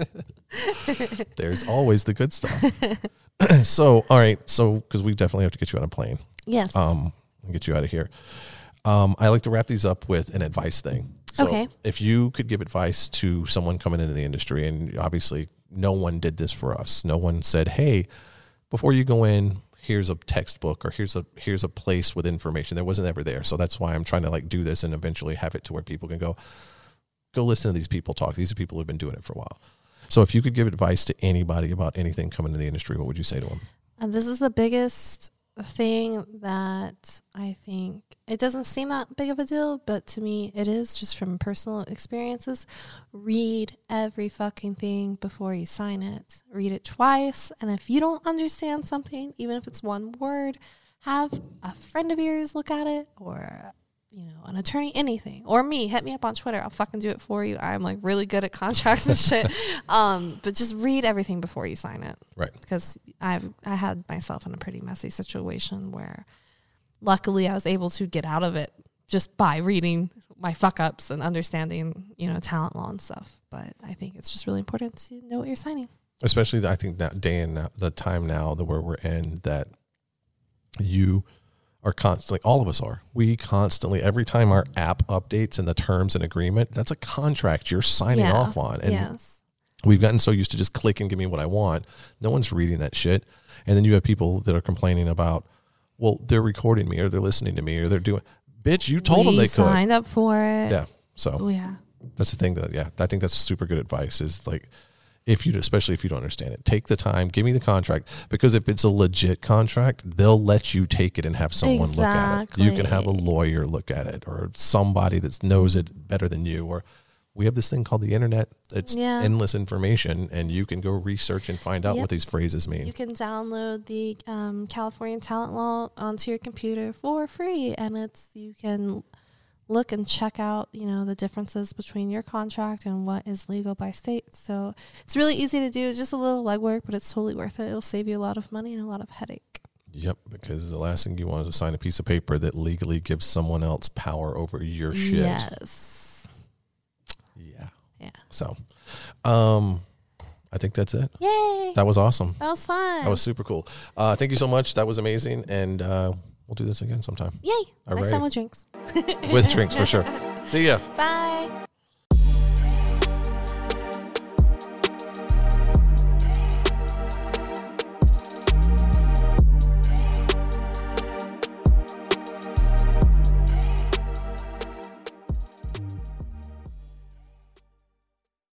There's always the good stuff. So, all right. So, because we definitely have to get you on a plane. Yes. And get you out of here. I like to wrap these up with an advice thing. So okay. If you could give advice to someone coming into the industry, and obviously no one did this for us. No one said, hey, before you go in, here's a textbook or here's a place with information. There wasn't ever there. So that's why I'm trying to do this and eventually have it to where people can go listen to these people talk. These are people who've been doing it for a while. So if you could give advice to anybody about anything coming into the industry, what would you say to them? And this is the biggest thing that I think, it doesn't seem that big of a deal, but to me it is, just from personal experiences. Read every fucking thing before you sign it. Read it twice, and if you don't understand something, even if it's one word, have a friend of yours look at it, or an attorney, anything, or me, hit me up on Twitter. I'll fucking do it for you. I'm really good at contracts and shit. But just read everything before you sign it. Right. Because I had myself in a pretty messy situation where luckily I was able to get out of it just by reading my fuck ups and understanding, talent law and stuff. But I think it's just really important to know what you're signing. Especially I think that day and the time now that where we're in, that you are constantly, all of us are. We constantly, every time our app updates and the terms and agreement, that's a contract you're signing off on. And we've gotten so used to just click and give me what I want. No one's reading that shit. And then you have people that are complaining about, well, they're recording me or they're listening to me or they're doing, bitch, you told them they could. Signed up for it. Yeah. So that's the thing I think that's super good advice is especially if you don't understand it, take the time, give me the contract, because if it's a legit contract, they'll let you take it and have someone look at it. You can have a lawyer look at it or somebody that knows it better than you. Or we have this thing called the internet. It's endless information, and you can go research and find out what these phrases mean. You can download the California talent law onto your computer for free, and you can look and check out, the differences between your contract and what is legal by state. So it's really easy to do. It's just a little legwork, but it's totally worth it. It'll save you a lot of money and a lot of headache. Yep, because the last thing you want is to sign a piece of paper that legally gives someone else power over your shit. Yes. Yeah. So, I think that's it. Yay. That was awesome. That was fun. That was super cool. Thank you so much. That was amazing. And we'll do this again sometime. Yay. Next Alrighty. time with drinks. With drinks for sure. See ya. Bye.